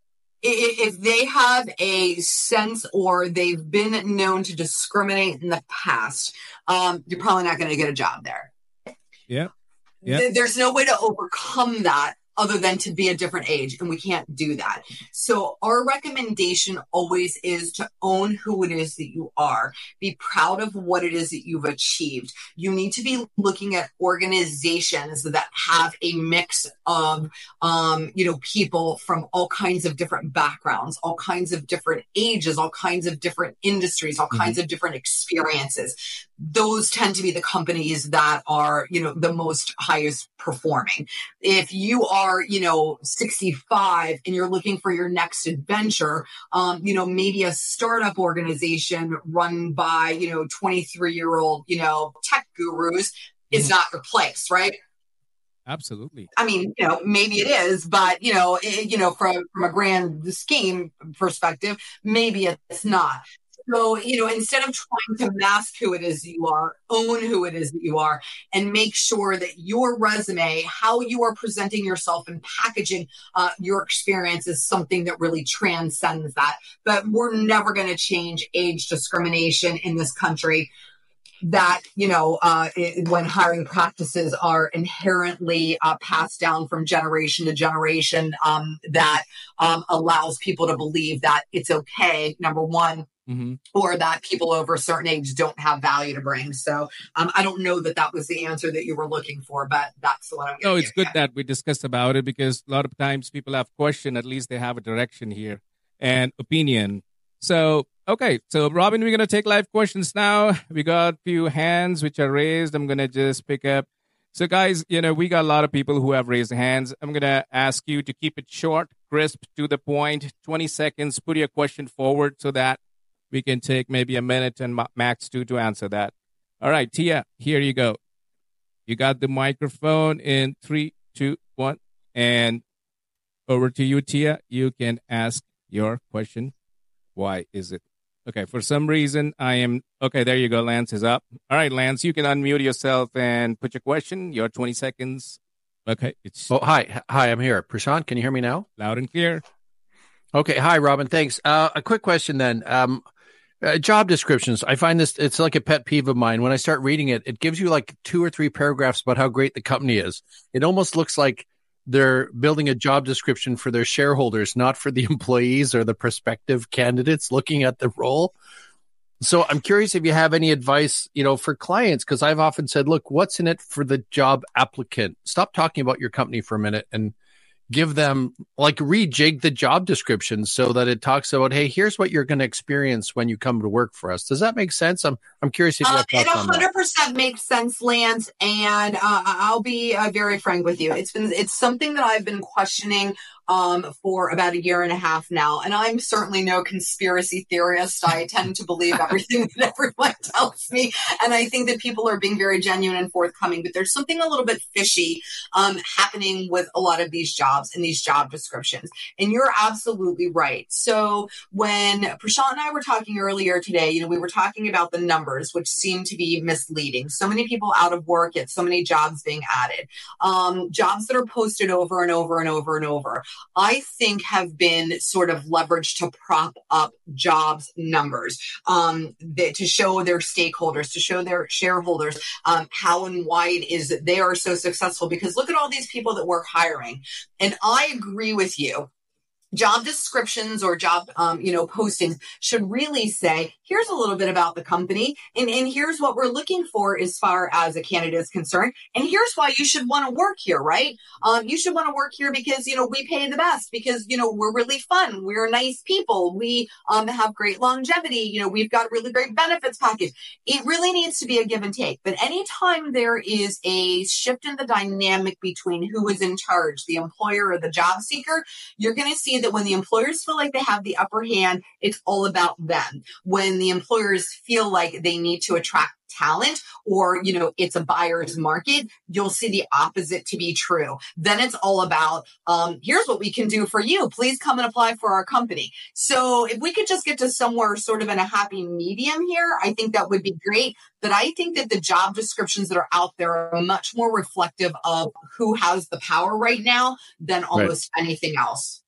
If they have a sense or they've been known to discriminate in the past, um, you're probably not going to get a job there. Yeah. Yeah. There's no way to overcome that other than to be a different age, and we can't do that. So our recommendation always is to own who it is that you are. Be proud of what it is that you've achieved. You need to be looking at organizations that have a mix of, um, you know, people from all kinds of different backgrounds, all kinds of different ages, all kinds of different industries, all mm-hmm. kinds of different experiences. Those tend to be the companies that are, you know, the most highest performing. If you are, you know, sixty-five and you're looking for your next adventure, um, you know, maybe a startup organization run by, you know, twenty-three year old, you know, tech gurus is not your place, right? Absolutely. I mean, you know, maybe it is, but, you know, it, you know, from, from a grand scheme perspective, maybe it's not. So, you know, instead of trying to mask who it is that you are, own who it is that you are, and make sure that your resume, how you are presenting yourself and packaging uh, your experience is something that really transcends that. But we're never going to change age discrimination in this country. that, you know, uh, it, when hiring practices are inherently uh, passed down from generation to generation, um, that um, allows people to believe that it's okay, number one, mm-hmm. or that people over a certain age don't have value to bring. So um, I don't know that that was the answer that you were looking for, but that's what I'm going No, it's good you. that we discussed about it, because a lot of times people have question, at least they have a direction here and opinion. So, okay. So, Robin, we're going to take live questions now. We got a few hands which are raised. I'm going to just pick up. So, guys, you know, we got a lot of people who have raised hands. I'm going to ask you to keep it short, crisp, to the point, twenty seconds. Put your question forward so that we can take maybe a minute and max two to answer that. All right, Tia, here you go. You got the microphone in three, two, one. And over to you, Tia. You can ask your question. Why is it? Okay, for some reason, I am... Okay, there you go. Lance is up. All right, Lance, you can unmute yourself and put your question. Your twenty seconds. Okay, it's... Oh, hi. Hi, I'm here. Prashant, can you hear me now? Loud and clear. Okay, hi, Robin. Thanks. Uh, a quick question then. Um, uh, job descriptions. I find this, it's like a pet peeve of mine. When I start reading it, it gives you like two or three paragraphs about how great the company is. It almost looks like they're building a job description for their shareholders, not for the employees or the prospective candidates looking at the role. So I'm curious if you have any advice, you know, for clients, because I've often said, look, what's in it for the job applicant? Stop talking about your company for a minute and give them, like, rejig the job description so that it talks about, hey, here's what you're going to experience when you come to work for us. Does that make sense? I'm I'm curious if you have uh, thoughts on that. It one hundred percent makes sense, Lance, and uh, I'll be uh, very frank with you. It's been it's something that I've been questioning um, for about a year and a half now, and I'm certainly no conspiracy theorist. I tend to believe everything that everyone tells me, and I think that people are being very genuine and forthcoming, but there's something a little bit fishy um, happening with a lot of these jobs and these job descriptions, and you're absolutely right. So when Prashant and I were talking earlier today, you know, we were talking about the numbers, which seem to be misleading. So many people out of work, yet so many jobs being added. Um, jobs that are posted over and over and over and over, I think have been sort of leveraged to prop up jobs numbers, um, that, to show their stakeholders, to show their shareholders um, how and why it is that they are so successful. Because look at all these people that we're hiring. And I agree with you. Job descriptions or job, um, you know, postings should really say, here's a little bit about the company, and, and here's what we're looking for as far as a candidate is concerned, and here's why you should want to work here, right? Um, you should want to work here because, you know, we pay the best, because, you know, we're really fun, we're nice people, we um, have great longevity, you know, we've got a really great benefits package. It really needs to be a give and take. But anytime there is a shift in the dynamic between who is in charge, the employer or the job seeker, you're going to see that when the employers feel like they have the upper hand, it's all about them. When the employers feel like they need to attract talent, or, you know, it's a buyer's market, you'll see the opposite to be true. Then it's all about, um, here's what we can do for you. Please come and apply for our company. So if we could just get to somewhere sort of in a happy medium here, I think that would be great. But I think that the job descriptions that are out there are much more reflective of who has the power right now than almost right. anything else.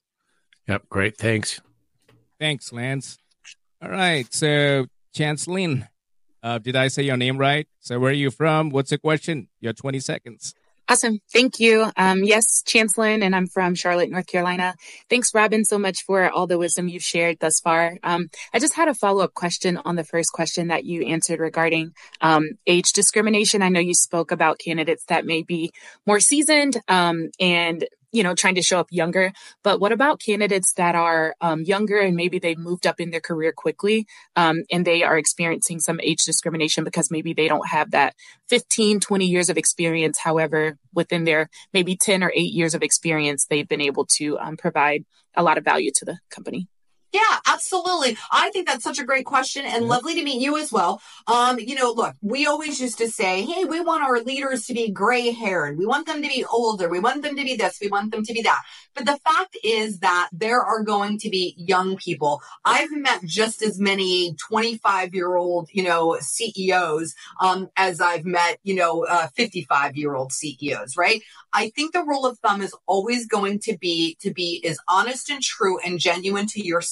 Yep. Great. Thanks. Thanks, Lance. All right. So, Chanceline, uh, did I say your name right? So, where are you from? What's the question? You have twenty seconds. Awesome. Thank you. Um, yes, Chanceline, and I'm from Charlotte, North Carolina. Thanks, Robin, so much for all the wisdom you've shared thus far. Um, I just had a follow-up question on the first question that you answered regarding um, age discrimination. I know you spoke about candidates that may be more seasoned um, and you know, trying to show up younger. But what about candidates that are um, younger and maybe they've moved up in their career quickly um, and they are experiencing some age discrimination because maybe they don't have that fifteen, twenty years of experience. However, within their maybe ten or eight years of experience, they've been able to um, provide a lot of value to the company. Yeah, absolutely. I think that's such a great question, and lovely to meet you as well. Um, you know, look, we always used to say, hey, we want our leaders to be gray haired. We want them to be older. We want them to be this. We want them to be that. But the fact is that there are going to be young people. I've met just as many twenty-five year old, you know, C E Os, um, as I've met, you know, uh, fifty-five year old C E Os, right? I think the rule of thumb is always going to be to be as honest and true and genuine to yourself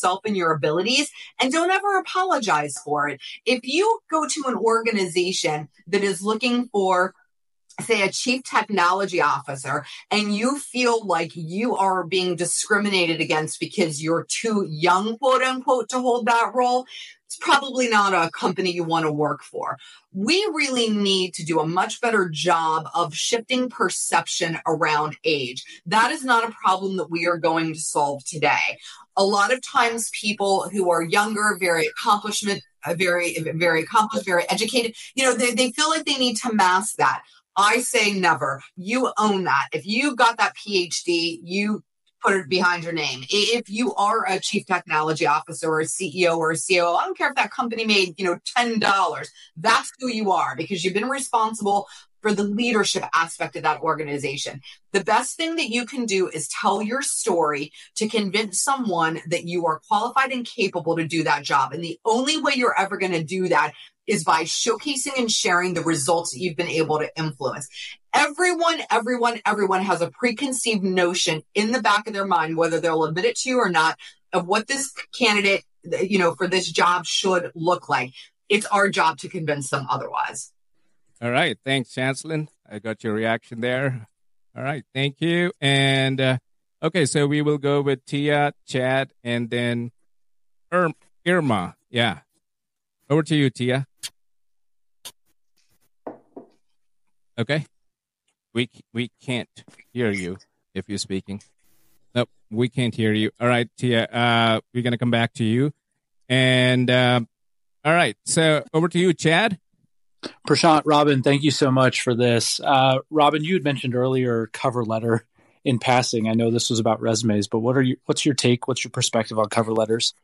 yourself and your abilities, and don't ever apologize for it. If you go to an organization that is looking for, say, a chief technology officer, and you feel like you are being discriminated against because you're too young, quote unquote, to hold that role, it's probably not a company you want to work for. We really need to do a much better job of shifting perception around age. That is not a problem that we are going to solve today. A lot of times people who are younger, very accomplishment, very, very accomplished, very educated, you know, they, they feel like they need to mask that. I say never. You own that. If you got that P H D, you put it behind your name. If you are a chief technology officer or a C E O or a C O O, I don't care if that company made, you know, ten dollars. That's who you are, because you've been responsible for the leadership aspect of that organization. The best thing that you can do is tell your story to convince someone that you are qualified and capable to do that job. And the only way you're ever going to do that is by showcasing and sharing the results that you've been able to influence. Everyone, everyone, everyone has a preconceived notion in the back of their mind, whether they'll admit it to you or not, of what this candidate, you know, for this job should look like. It's our job to convince them otherwise. All right. Thanks, Chancelyn. I got your reaction there. All right. Thank you. And, uh, okay, so we will go with Tia, Chad, and then Ir- Irma. Yeah. Over to you, Tia. Okay. We we can't hear you if you're speaking. Nope, we can't hear you. All right, Tia, uh, we're going to come back to you. And, um, all right, so over to you, Chad. Prashant, Robin, thank you so much for this. Uh, Robin, you had mentioned earlier cover letter in passing. I know this was about resumes, but what are you, what's your take? What's your perspective on cover letters?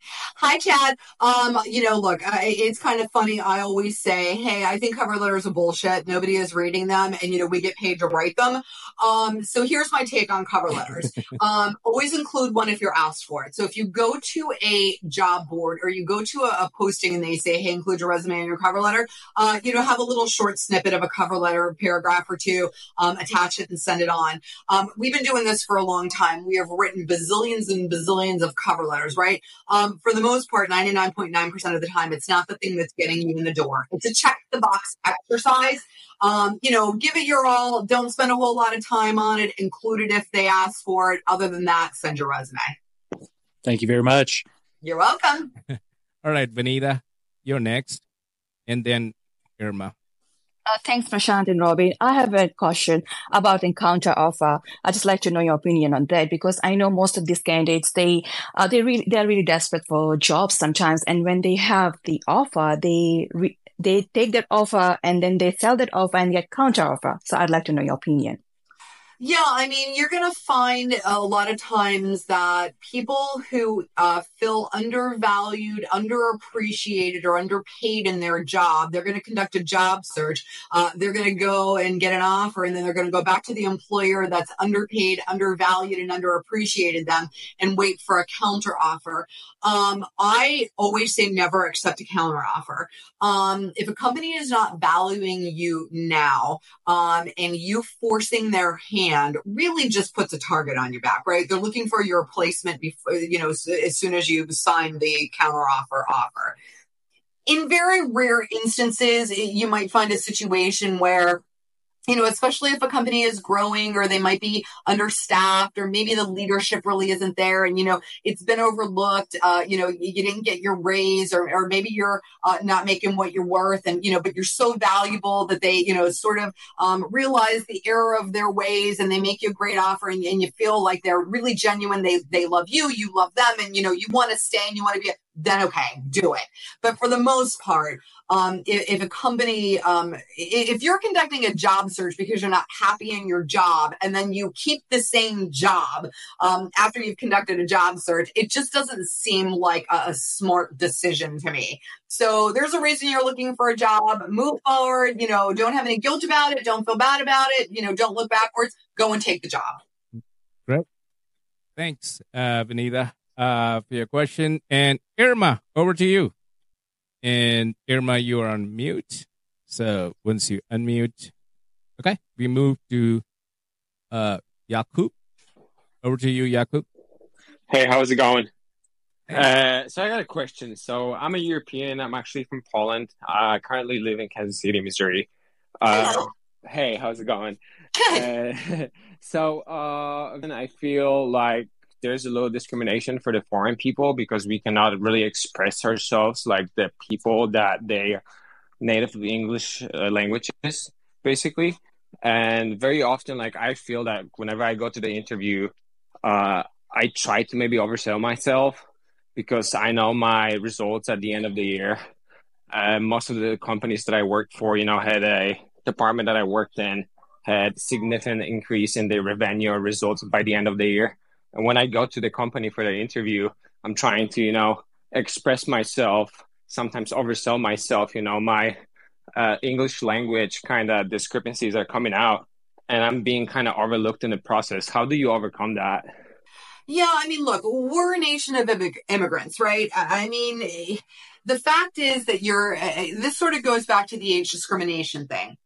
Hi, Chad. Um, you know, look, I, it's kind of funny. I always say, hey, I think cover letters are bullshit. Nobody is reading them. And, you know, we get paid to write them. Um, so here's my take on cover letters. Um, always include one if you're asked for it. So if you go to a job board or you go to a, a posting and they say, hey, include your resume in your cover letter, uh, you know, have a little short snippet of a cover letter, a paragraph or two, um, attach it and send it on. Um, we've been doing this for a long time. We have written bazillions and bazillions of cover letters, right? Um, for the most part, ninety-nine point nine percent of the time, it's not the thing that's getting you in the door. It's a check the box exercise. Um, you know, give it your all. Don't spend a whole lot of time on it. Include it if they ask for it. Other than that, send your resume. Thank you very much. You're welcome. All right, Vanita, you're next. And then Irma. Uh, thanks, Prashant and Robin. I have a question about encounter offer. I'd just like to know your opinion on that, because I know most of these candidates, they uh, they really they're really desperate for jobs sometimes, and when they have the offer, they re- they take that offer and then they sell that offer and get counter offer. So I'd like to know your opinion. Yeah, I mean, you're going to find a lot of times that people who uh, feel undervalued, underappreciated, or underpaid in their job, they're going to conduct a job search. Uh, they're going to go and get an offer, and then they're going to go back to the employer that's underpaid, undervalued, and underappreciated them and wait for a counter offer. Um, I always say never accept a counter offer. Um, if a company is not valuing you now, um, and you forcing their hand really just puts a target on your back, right? They're looking for your replacement before, you know, as soon as you sign the counteroffer offer. In very rare instances, you might find a situation where, you know, especially if a company is growing or they might be understaffed or maybe the leadership really isn't there and, you know, it's been overlooked, uh, you know, you, you didn't get your raise or, or maybe you're uh, not making what you're worth and, you know, but you're so valuable that they, you know, sort of um, realize the error of their ways and they make you a great offer and, and you feel like they're really genuine. They, they love you, you love them, and, you know, you want to stay and you want to be, then okay, do it. But for the most part, Um, if, if a company, um, if you're conducting a job search because you're not happy in your job and then you keep the same job um, after you've conducted a job search, it just doesn't seem like a, a smart decision to me. So there's a reason you're looking for a job. Move forward. You know, don't have any guilt about it. Don't feel bad about it. You know, don't look backwards. Go and take the job. Great. Thanks, uh, Vanita, uh, for your question. And Irma, over to you. And Irma, you are on mute. So once you unmute, okay, we move to uh, Jakub. Over to you, Jakub. Hey, how's it going? Uh, so I got a question. So I'm a European. I'm actually from Poland. I currently live in Kansas City, Missouri. Uh, Hello. hey, how's it going? Good. Uh, so uh, and I feel like there's a little discrimination for the foreign people because we cannot really express ourselves like the people that they native English uh, languages, basically. And very often, like I feel that whenever I go to the interview, uh, I try to maybe oversell myself because I know my results at the end of the year. Uh, most of the companies that I worked for, you know, had a department that I worked in had significant increase in their revenue or results by the end of the year. And when I go to the company for the interview, I'm trying to, you know, express myself, sometimes oversell myself, you know, my uh, English language kind of discrepancies are coming out and I'm being kind of overlooked in the process. How do you overcome that? Yeah, I mean, look, we're a nation of immig- immigrants, right? I I mean, the fact is that you're, uh, this sort of goes back to the age discrimination thing.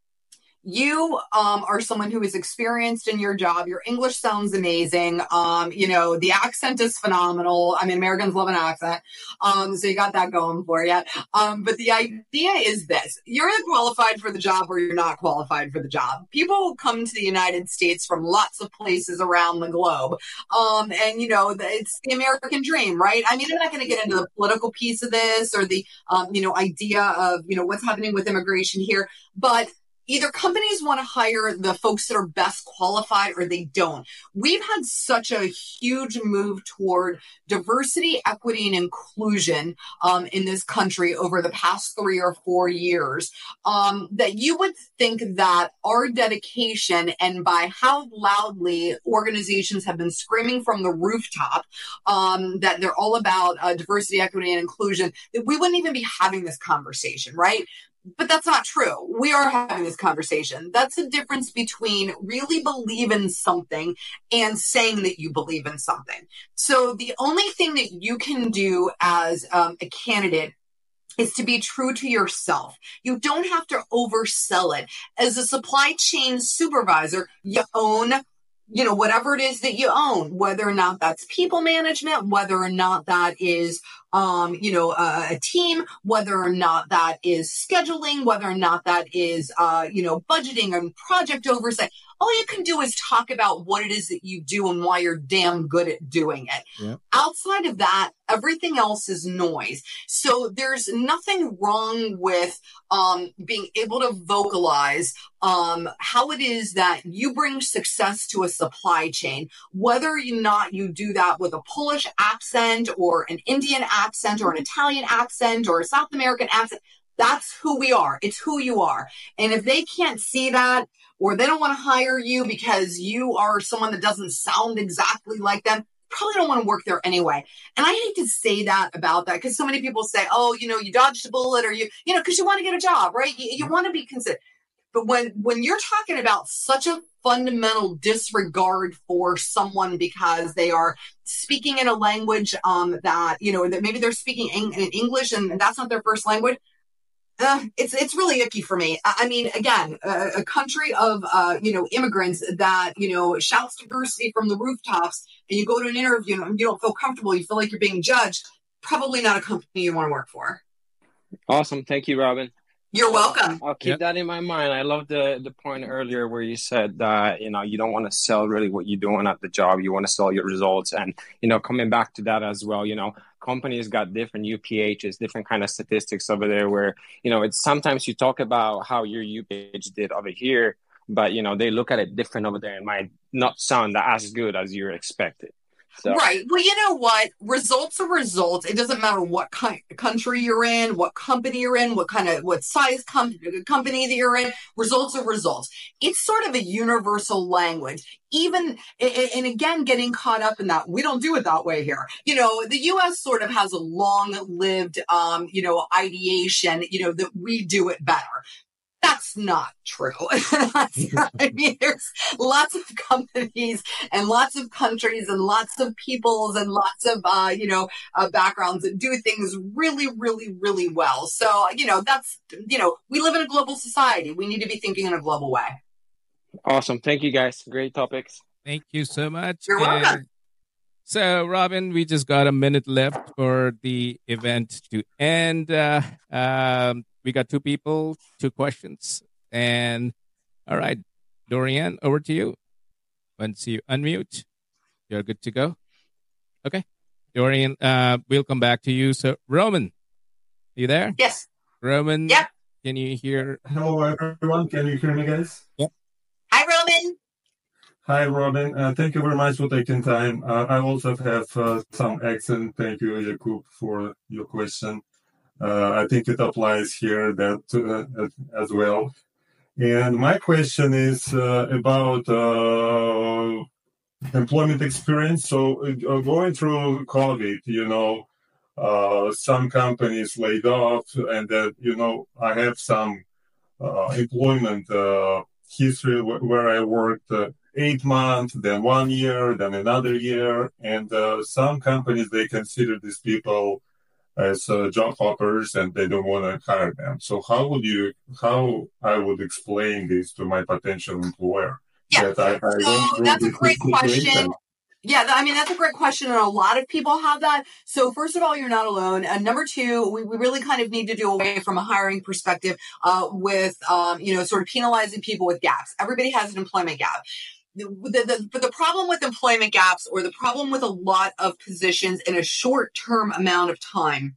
You um, are someone who is experienced in your job. Your English sounds amazing. Um, you know, the accent is phenomenal. I mean, Americans love an accent. Um, so you got that going for you. Um, but the idea is this. You're either qualified for the job or you're not qualified for the job. People come to the United States from lots of places around the globe. Um, and, you know, it's the American dream, right? I mean, I'm not going to get into the political piece of this or the, um, you know, idea of, you know, what's happening with immigration here. But either companies want to hire the folks that are best qualified or they don't. We've had such a huge move toward diversity, equity, and inclusion um, in this country over the past three or four years um, that you would think that our dedication and by how loudly organizations have been screaming from the rooftop um, that they're all about uh, diversity, equity, and inclusion, that we wouldn't even be having this conversation, right? But that's not true. We are having this conversation. That's the difference between really believe in something and saying that you believe in something. So the only thing that you can do as um, a candidate is to be true to yourself. You don't have to oversell it. As a supply chain supervisor, you own you know, whatever it is that you own, whether or not that's people management, whether or not that is, um, you know, uh, a team, whether or not that is scheduling, whether or not that is, uh, you know, budgeting and project oversight. All you can do is talk about what it is that you do and why you're damn good at doing it. Yeah. Outside of that, everything else is noise. So there's nothing wrong with um, being able to vocalize um, how it is that you bring success to a supply chain, whether or not you do that with a Polish accent or an Indian accent or an Italian accent or a South American accent. That's who we are. It's who you are. And if they can't see that, or they don't want to hire you because you are someone that doesn't sound exactly like them, probably don't want to work there anyway. And I hate to say that about that because so many people say, oh, you know, you dodged a bullet or you, you know, because you want to get a job, right? You, you want to be considered. But when, when you're talking about such a fundamental disregard for someone because they are speaking in a language um, that, you know, that maybe they're speaking in, in English and that's not their first language, Uh, it's it's really icky for me. I mean, again, a, a country of uh, you know immigrants that you know shouts diversity from the rooftops, and you go to an interview and you don't feel comfortable, you feel like you're being judged. Probably not a company you want to work for. Awesome, thank you, Robin. You're welcome. I'll keep yep. that in my mind. I love the the point earlier where you said that you know you don't want to sell really what you're doing at the job. You want to sell your results, and you know coming back to that as well. You know, companies got different U P Hs, different kind of statistics over there. Where you know it's sometimes you talk about how your U P H did over here, but you know they look at it different over there and might not sound as good as you expected. So. Right. Well, you know what? Results are results. It doesn't matter what kind country you're in, what company you're in, what kind of, what size com- company that you're in. Results are results. It's sort of a universal language. Even, and again, getting caught up in that, we don't do it that way here. You know, the U S sort of has a long-lived, um, you know, ideation, you know, that we do it better. That's not true. I mean, there's lots of companies and lots of countries and lots of peoples and lots of, uh, you know, uh, backgrounds that do things really, really, really well. So, you know, that's, you know, we live in a global society. We need to be thinking in a global way. Awesome. Thank you, guys. Great topics. Thank you so much. You're welcome. And So, Robin, we just got a minute left for the event to end. Uh, um, we got two people, two questions. And all right, Dorian, over to you. Once you unmute, you're good to go. Okay. Dorian, uh, we'll come back to you. So, Roman, you there? Yes. Roman, yep. Can you hear? Hello, everyone. Can you hear me, guys? Yep. Hi, Roman. Hi, Robin. Uh, thank you very much for taking time. Uh, I also have uh, some accent. Thank you, Jakub, for your question. Uh, I think it applies here that uh, as well. And my question is uh, about uh, employment experience. So uh, going through COVID, you know, uh, some companies laid off, and that, you know, I have some uh, employment uh, history wh- where I worked uh, eight months, then one year, then another year. And uh, some companies, they consider these people as uh, job hoppers and they don't want to hire them. So how would you, how I would explain this to my potential employer? Yeah, that I, I so that's a great question. Yeah, I mean, that's a great question. And a lot of people have that. So first of all, you're not alone. And number two, we, we really kind of need to do away from a hiring perspective uh, with, um, you know, sort of penalizing people with gaps. Everybody has an employment gap. The, the, the, the problem with employment gaps, or the problem with a lot of positions in a short-term amount of time,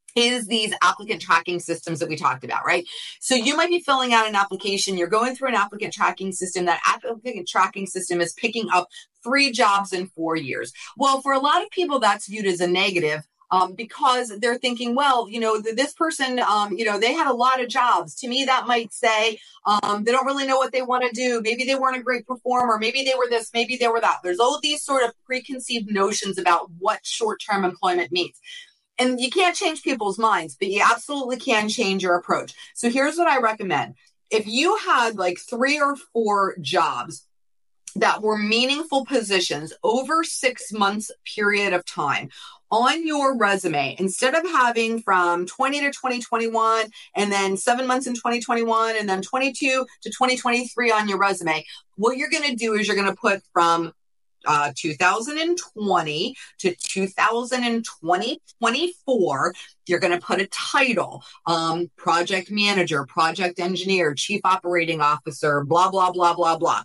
is these applicant tracking systems that we talked about, right? So you might be filling out an application, you're going through an applicant tracking system. That applicant tracking system is picking up three jobs in four years. Well, for a lot of people, that's viewed as a negative. Um, because they're thinking, well, you know, this person, um, you know, they had a lot of jobs. To me, that might say um, they don't really know what they want to do. Maybe they weren't a great performer. Maybe they were this, maybe they were that. There's all these sort of preconceived notions about what short-term employment means. And you can't change people's minds, but you absolutely can change your approach. So here's what I recommend. If you had like three or four jobs that were meaningful positions over six months period of time on your resume, instead of having from twenty to twenty twenty-one and then seven months in twenty twenty-one and then twenty-two to twenty twenty-three on your resume, what you're going to do is you're going to put from uh, two thousand twenty to two thousand twenty, twenty-four, you're going to put a title, um, project manager, project engineer, chief operating officer, blah, blah, blah, blah, blah.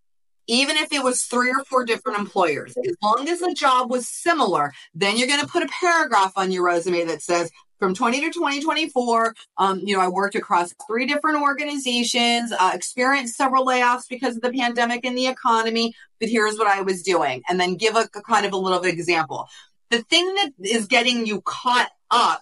Even if it was three or four different employers, as long as the job was similar, then you're going to put a paragraph on your resume that says, from twenty to twenty twenty-four, um, you know, I worked across three different organizations, uh, experienced several layoffs because of the pandemic and the economy, but here's what I was doing. And then give a, a kind of a little bit of example. The thing that is getting you caught up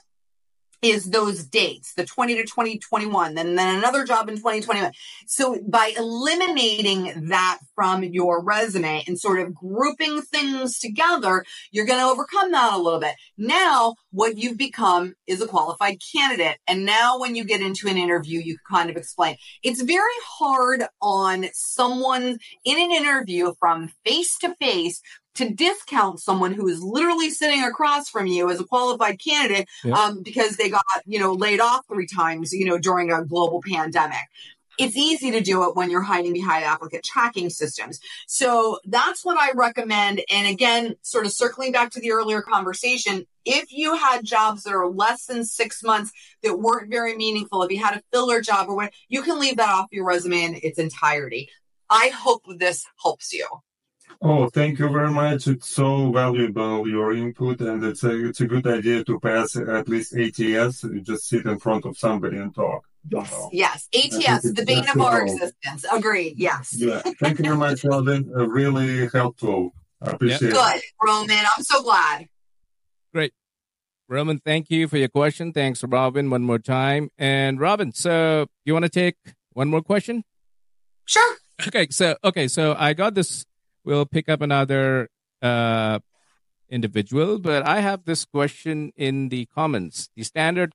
is those dates, the twenty to twenty twenty-one, then, then another job in twenty twenty-one. So by eliminating that from your resume and sort of grouping things together, you're going to overcome that a little bit. Now, what you've become is a qualified candidate. And now when you get into an interview, you can kind of explain. It's very hard on someone in an interview from face to face to discount someone who is literally sitting across from you as a qualified candidate, yeah. um, because they got, you know, laid off three times, you know, during a global pandemic. It's easy to do it when you're hiding behind applicant tracking systems. So that's what I recommend. And again, sort of circling back to the earlier conversation, if you had jobs that are less than six months that weren't very meaningful, if you had a filler job or what, you can leave that off your resume in its entirety. I hope this helps you. Oh, thank you very much. It's so valuable, your input, and it's a, it's a good idea to pass at least A T S. You just sit in front of somebody and talk. Yes, you know. Yes. A T S, the bane of our existence. Agreed, yes. Yeah, thank you very much, Robin. Uh, really helpful. I appreciate yeah. it. Good, Roman. I'm so glad. Great. Roman, thank you for your question. Thanks, Robin, one more time. And Robin, so you want to take one more question? Sure. Okay, so okay, so I got this. We'll pick up another uh, individual, but I have this question in the comments. The standard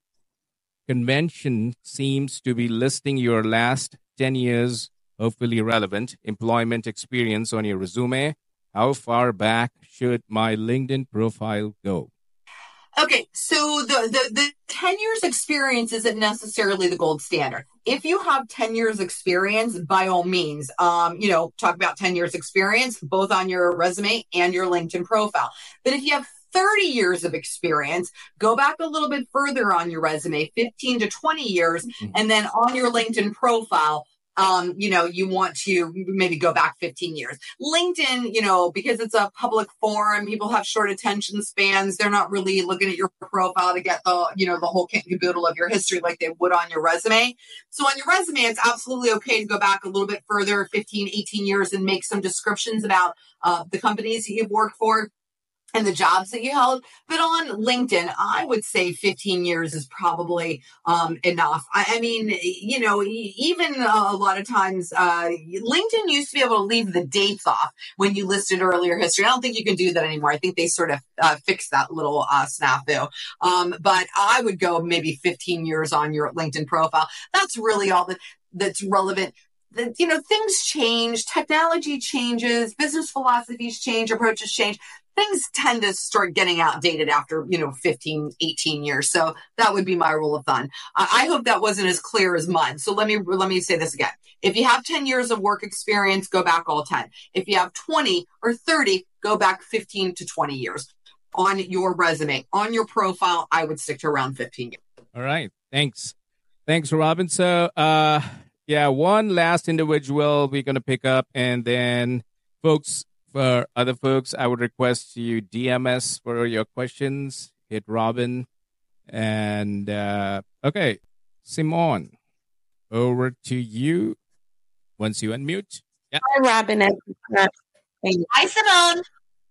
convention seems to be listing your last ten years, hopefully relevant, employment experience on your resume. How far back should my LinkedIn profile go? Okay, so the, the, the ten years experience isn't necessarily the gold standard. If you have ten years experience, by all means, um, you know, talk about ten years experience, both on your resume and your LinkedIn profile. But if you have thirty years of experience, go back a little bit further on your resume, fifteen to twenty years, mm-hmm. and then on your LinkedIn profile, Um, you know, you want to maybe go back fifteen years. LinkedIn, you know, because it's a public forum, people have short attention spans. They're not really looking at your profile to get the, you know, the whole kit and caboodle of your history like they would on your resume. So on your resume, it's absolutely okay to go back a little bit further, fifteen, eighteen years, and make some descriptions about uh, the companies that you've worked for and the jobs that you held. But on LinkedIn, I would say fifteen years is probably um, enough. I, I mean, you know, even uh, a lot of times, uh, LinkedIn used to be able to leave the dates off when you listed earlier history. I don't think you can do that anymore. I think they sort of uh, fixed that little uh, snafu. Um, but I would go maybe fifteen years on your LinkedIn profile. That's really all that that's relevant. The, you know, things change, technology changes, business philosophies change, approaches change. Things tend to start getting outdated after, you know, fifteen, eighteen years. So that would be my rule of thumb. I, I hope that wasn't as clear as mine. So let me, let me say this again. If you have ten years of work experience, go back all ten. If you have twenty or thirty, go back fifteen to twenty years on your resume. On your profile, I would stick to around fifteen years. All right. Thanks. Thanks, Robin. So, uh, yeah, one last individual we're going to pick up, and then folks, for other folks, I would request you D M us for your questions. Hit Robin. And, uh, okay, Simone, over to you once you unmute. Yeah. Hi, Robin. Hi, Simone.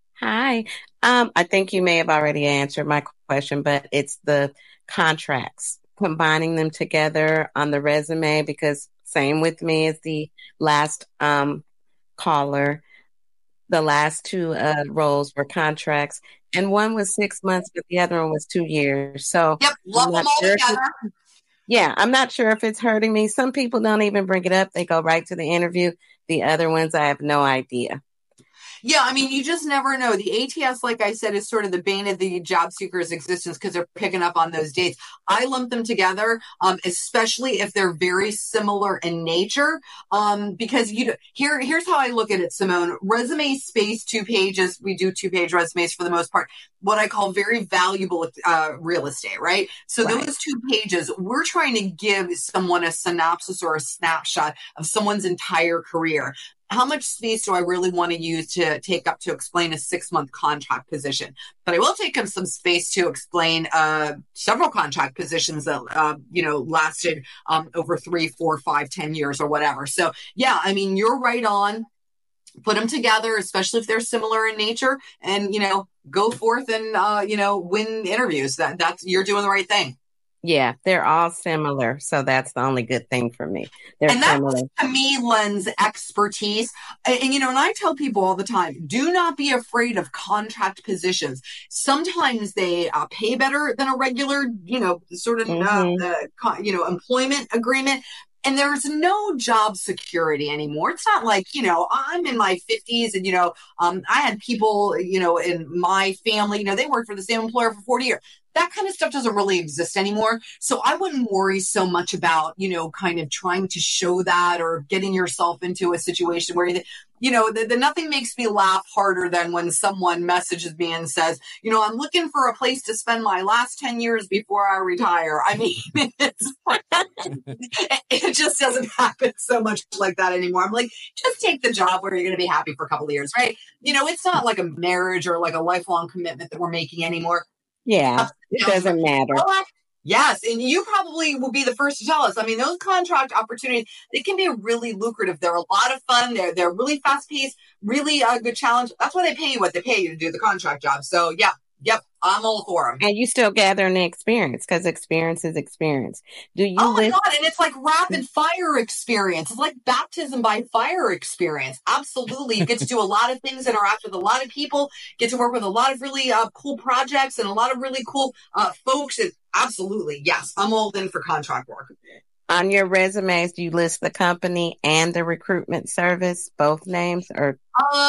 Hi. Um, I think you may have already answered my question, but it's the contracts, combining them together on the resume, because same with me as the last um, caller. The last two uh, roles were contracts, and one was six months, but the other one was two years. So, yep, lump them all together. Yeah, I'm not sure if it's hurting me. Some people don't even bring it up; they go right to the interview. The other ones, I have no idea. Yeah, I mean, you just never know. The A T S, like I said, is sort of the bane of the job seeker's existence because they're picking up on those dates. I lump them together, um, especially if they're very similar in nature. Um, because you here, here's how I look at it, Simone. Resume space, two pages. We do two page resumes for the most part. What I call very valuable uh, real estate, right? So right. Those two pages, we're trying to give someone a synopsis or a snapshot of someone's entire career. How much space do I really want to use to take up to explain a six-month contract position? But I will take up some space to explain uh, several contract positions that, uh, you know, lasted um, over three, four, five, ten years or whatever. So, yeah, I mean, you're right on. Put them together, especially if they're similar in nature, and, you know, go forth and, uh, you know, win interviews. That that's you're doing the right thing. Yeah, they're all similar. So that's the only good thing for me. They're and that, similar. To me, lends expertise. And, and, you know, and I tell people all the time, do not be afraid of contract positions. Sometimes they uh, pay better than a regular, you know, sort of, mm-hmm. uh, uh, you know, employment agreement. And there's no job security anymore. It's not like, you know, I'm in my fifties and, you know, um, I had people, you know, in my family, you know, they worked for the same employer for forty years. That kind of stuff doesn't really exist anymore. So I wouldn't worry so much about, you know, kind of trying to show that or getting yourself into a situation where, you, you know, the, the nothing makes me laugh harder than when someone messages me and says, you know, I'm looking for a place to spend my last ten years before I retire. I mean, it's, it just doesn't happen so much like that anymore. I'm like, just take the job where you're going to be happy for a couple of years, right? You know, it's not like a marriage or like a lifelong commitment that we're making anymore. Yeah, it doesn't matter. Yes, and you probably will be the first to tell us. I mean, those contract opportunities, they can be really lucrative. They're a lot of fun. They're they're really fast paced, really a uh, good challenge. That's why they pay you what they pay you to do the contract job. So yeah, yep, I'm all for them. And you still gathering the experience because experience is experience. Do you? Oh my live- God! And it's like rapid fire experience. It's like baptism by fire experience. Absolutely, you get to do a lot of things, interact with a lot of people, get to work with a lot of really uh, cool projects and a lot of really cool uh, folks. And absolutely, yes, I'm all in for contract work. On your resumes, do you list the company and the recruitment service, both names, or? Um.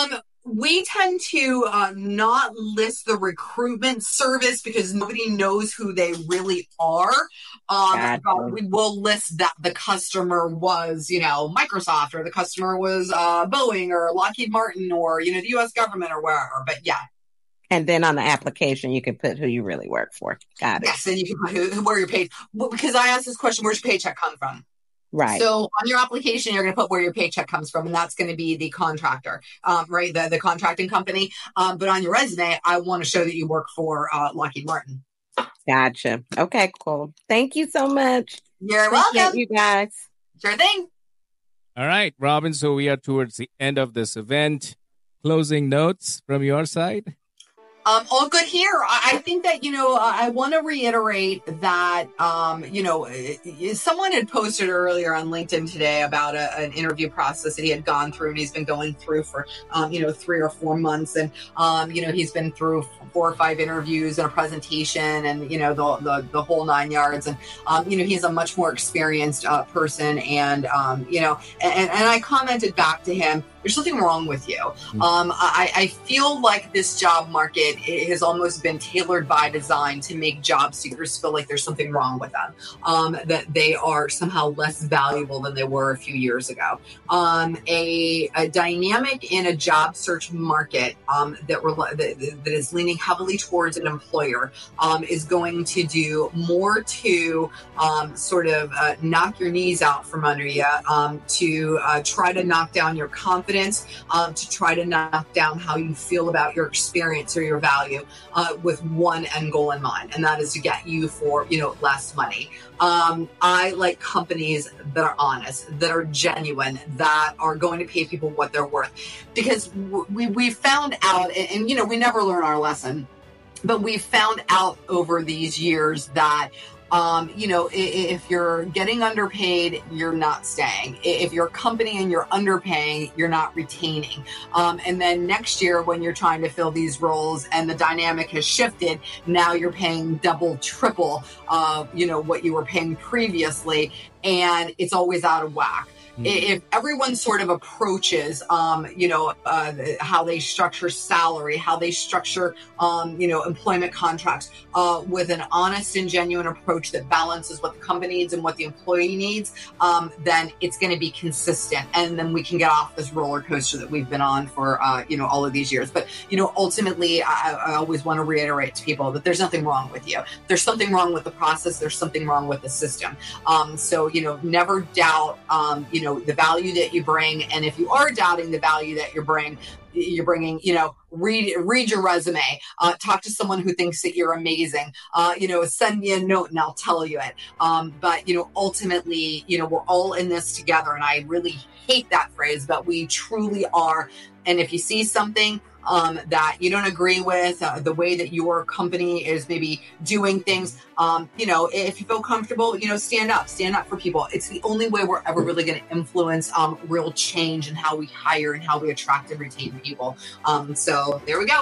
we tend to uh, not list the recruitment service because nobody knows who they really are. Um, Gotcha. but we will list that the customer was, you know, Microsoft, or the customer was uh, Boeing or Lockheed Martin, or, you know, the U S government or wherever. But yeah. And then on the application, you can put who you really work for. Got it. Yes, and you can put who, where your pay. Well, because I asked this question, where's your paycheck come from? Right. So on your application, you're going to put where your paycheck comes from, and that's going to be the contractor, um, right? The, the contracting company. Um, but on your resume, I want to show that you work for uh, Lockheed Martin. Gotcha. Okay, cool. Thank you so much. You're Appreciate welcome. you guys. Sure thing. All right, Robin. So we are towards the end of this event. Closing notes from your side? Um, all good here. I, I think that, you know, I want to reiterate that, um, you know, someone had posted earlier on LinkedIn today about a, an interview process that he had gone through, and he's been going through for, um, you know, three or four months. And, um, you know, he's been through four or five interviews and a presentation and, you know, the, the, the whole nine yards. And, um, you know, he's a much more experienced uh, person. And, um, you know, and, and I commented back to him, there's something wrong with you. Um, I, I feel like this job market has almost been tailored by design to make job seekers feel like there's something wrong with them, um, that they are somehow less valuable than they were a few years ago. Um, a, a dynamic in a job search market um, that, re- that, that is leaning heavily towards an employer um, is going to do more to um, sort of uh, knock your knees out from under you, um, to uh, try to knock down your confidence, Um, to try to knock down how you feel about your experience or your value, uh, with one end goal in mind, and that is to get you for, you know, less money. Um, I like companies that are honest, that are genuine, that are going to pay people what they're worth, because we we found out, and, and you know, we never learn our lesson, but we found out over these years that Um, you know, if you're getting underpaid, you're not staying. If you're a company and you're underpaying, you're not retaining. Um, and then next year, when you're trying to fill these roles and the dynamic has shifted, now you're paying double, triple, uh, you know, what you were paying previously, and it's always out of whack. If everyone sort of approaches, um, you know, uh, how they structure salary, how they structure, um, you know, employment contracts uh, with an honest and genuine approach that balances what the company needs and what the employee needs, um, then it's going to be consistent. And then we can get off this roller coaster that we've been on for, uh, you know, all of these years. But, you know, ultimately, I, I always want to reiterate to people that there's nothing wrong with you. There's something wrong with the process. There's something wrong with the system. Um, so, you know, never doubt, um, you know, the value that you bring. And if you are doubting the value that you bring, you're bringing, you know, read, read your resume, uh, talk to someone who thinks that you're amazing, uh, you know, send me a note and I'll tell you it. Um, but, you know, ultimately, you know, we're all in this together. And I really hate that phrase, but we truly are. And if you see something um, that you don't agree with, uh, the way that your company is maybe doing things, um, you know, if you feel comfortable, you know, stand up, stand up for people. It's the only way we're ever really going to influence um, real change in how we hire and how we attract and retain people. Um, so there we go.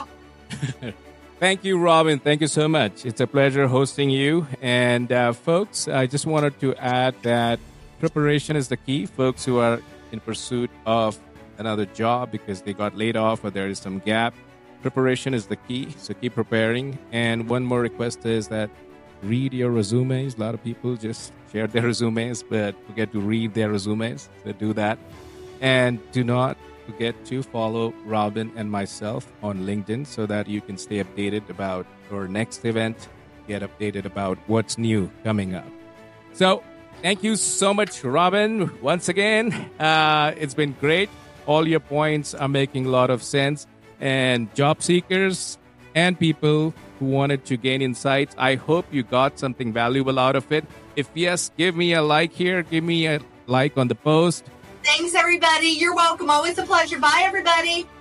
Thank you, Robin. Thank you so much. It's a pleasure hosting you. And uh, folks, I just wanted to add that preparation is the key. Folks who are in pursuit of another job because they got laid off or there is some gap, preparation is the key. So keep preparing. And one more request is that read your resumes. A lot of people just share their resumes but forget to read their resumes. So do that. And do not forget to follow Robin and myself on LinkedIn so that you can stay updated about our next event, get updated about what's new coming up. So thank you so much, Robin. Once again, uh, it's been great. All your points are making a lot of sense. And job seekers and people who wanted to gain insights, I hope you got something valuable out of it. If yes, give me a like here. Give me a like on the post. Thanks, everybody. You're welcome. Always a pleasure. Bye, everybody.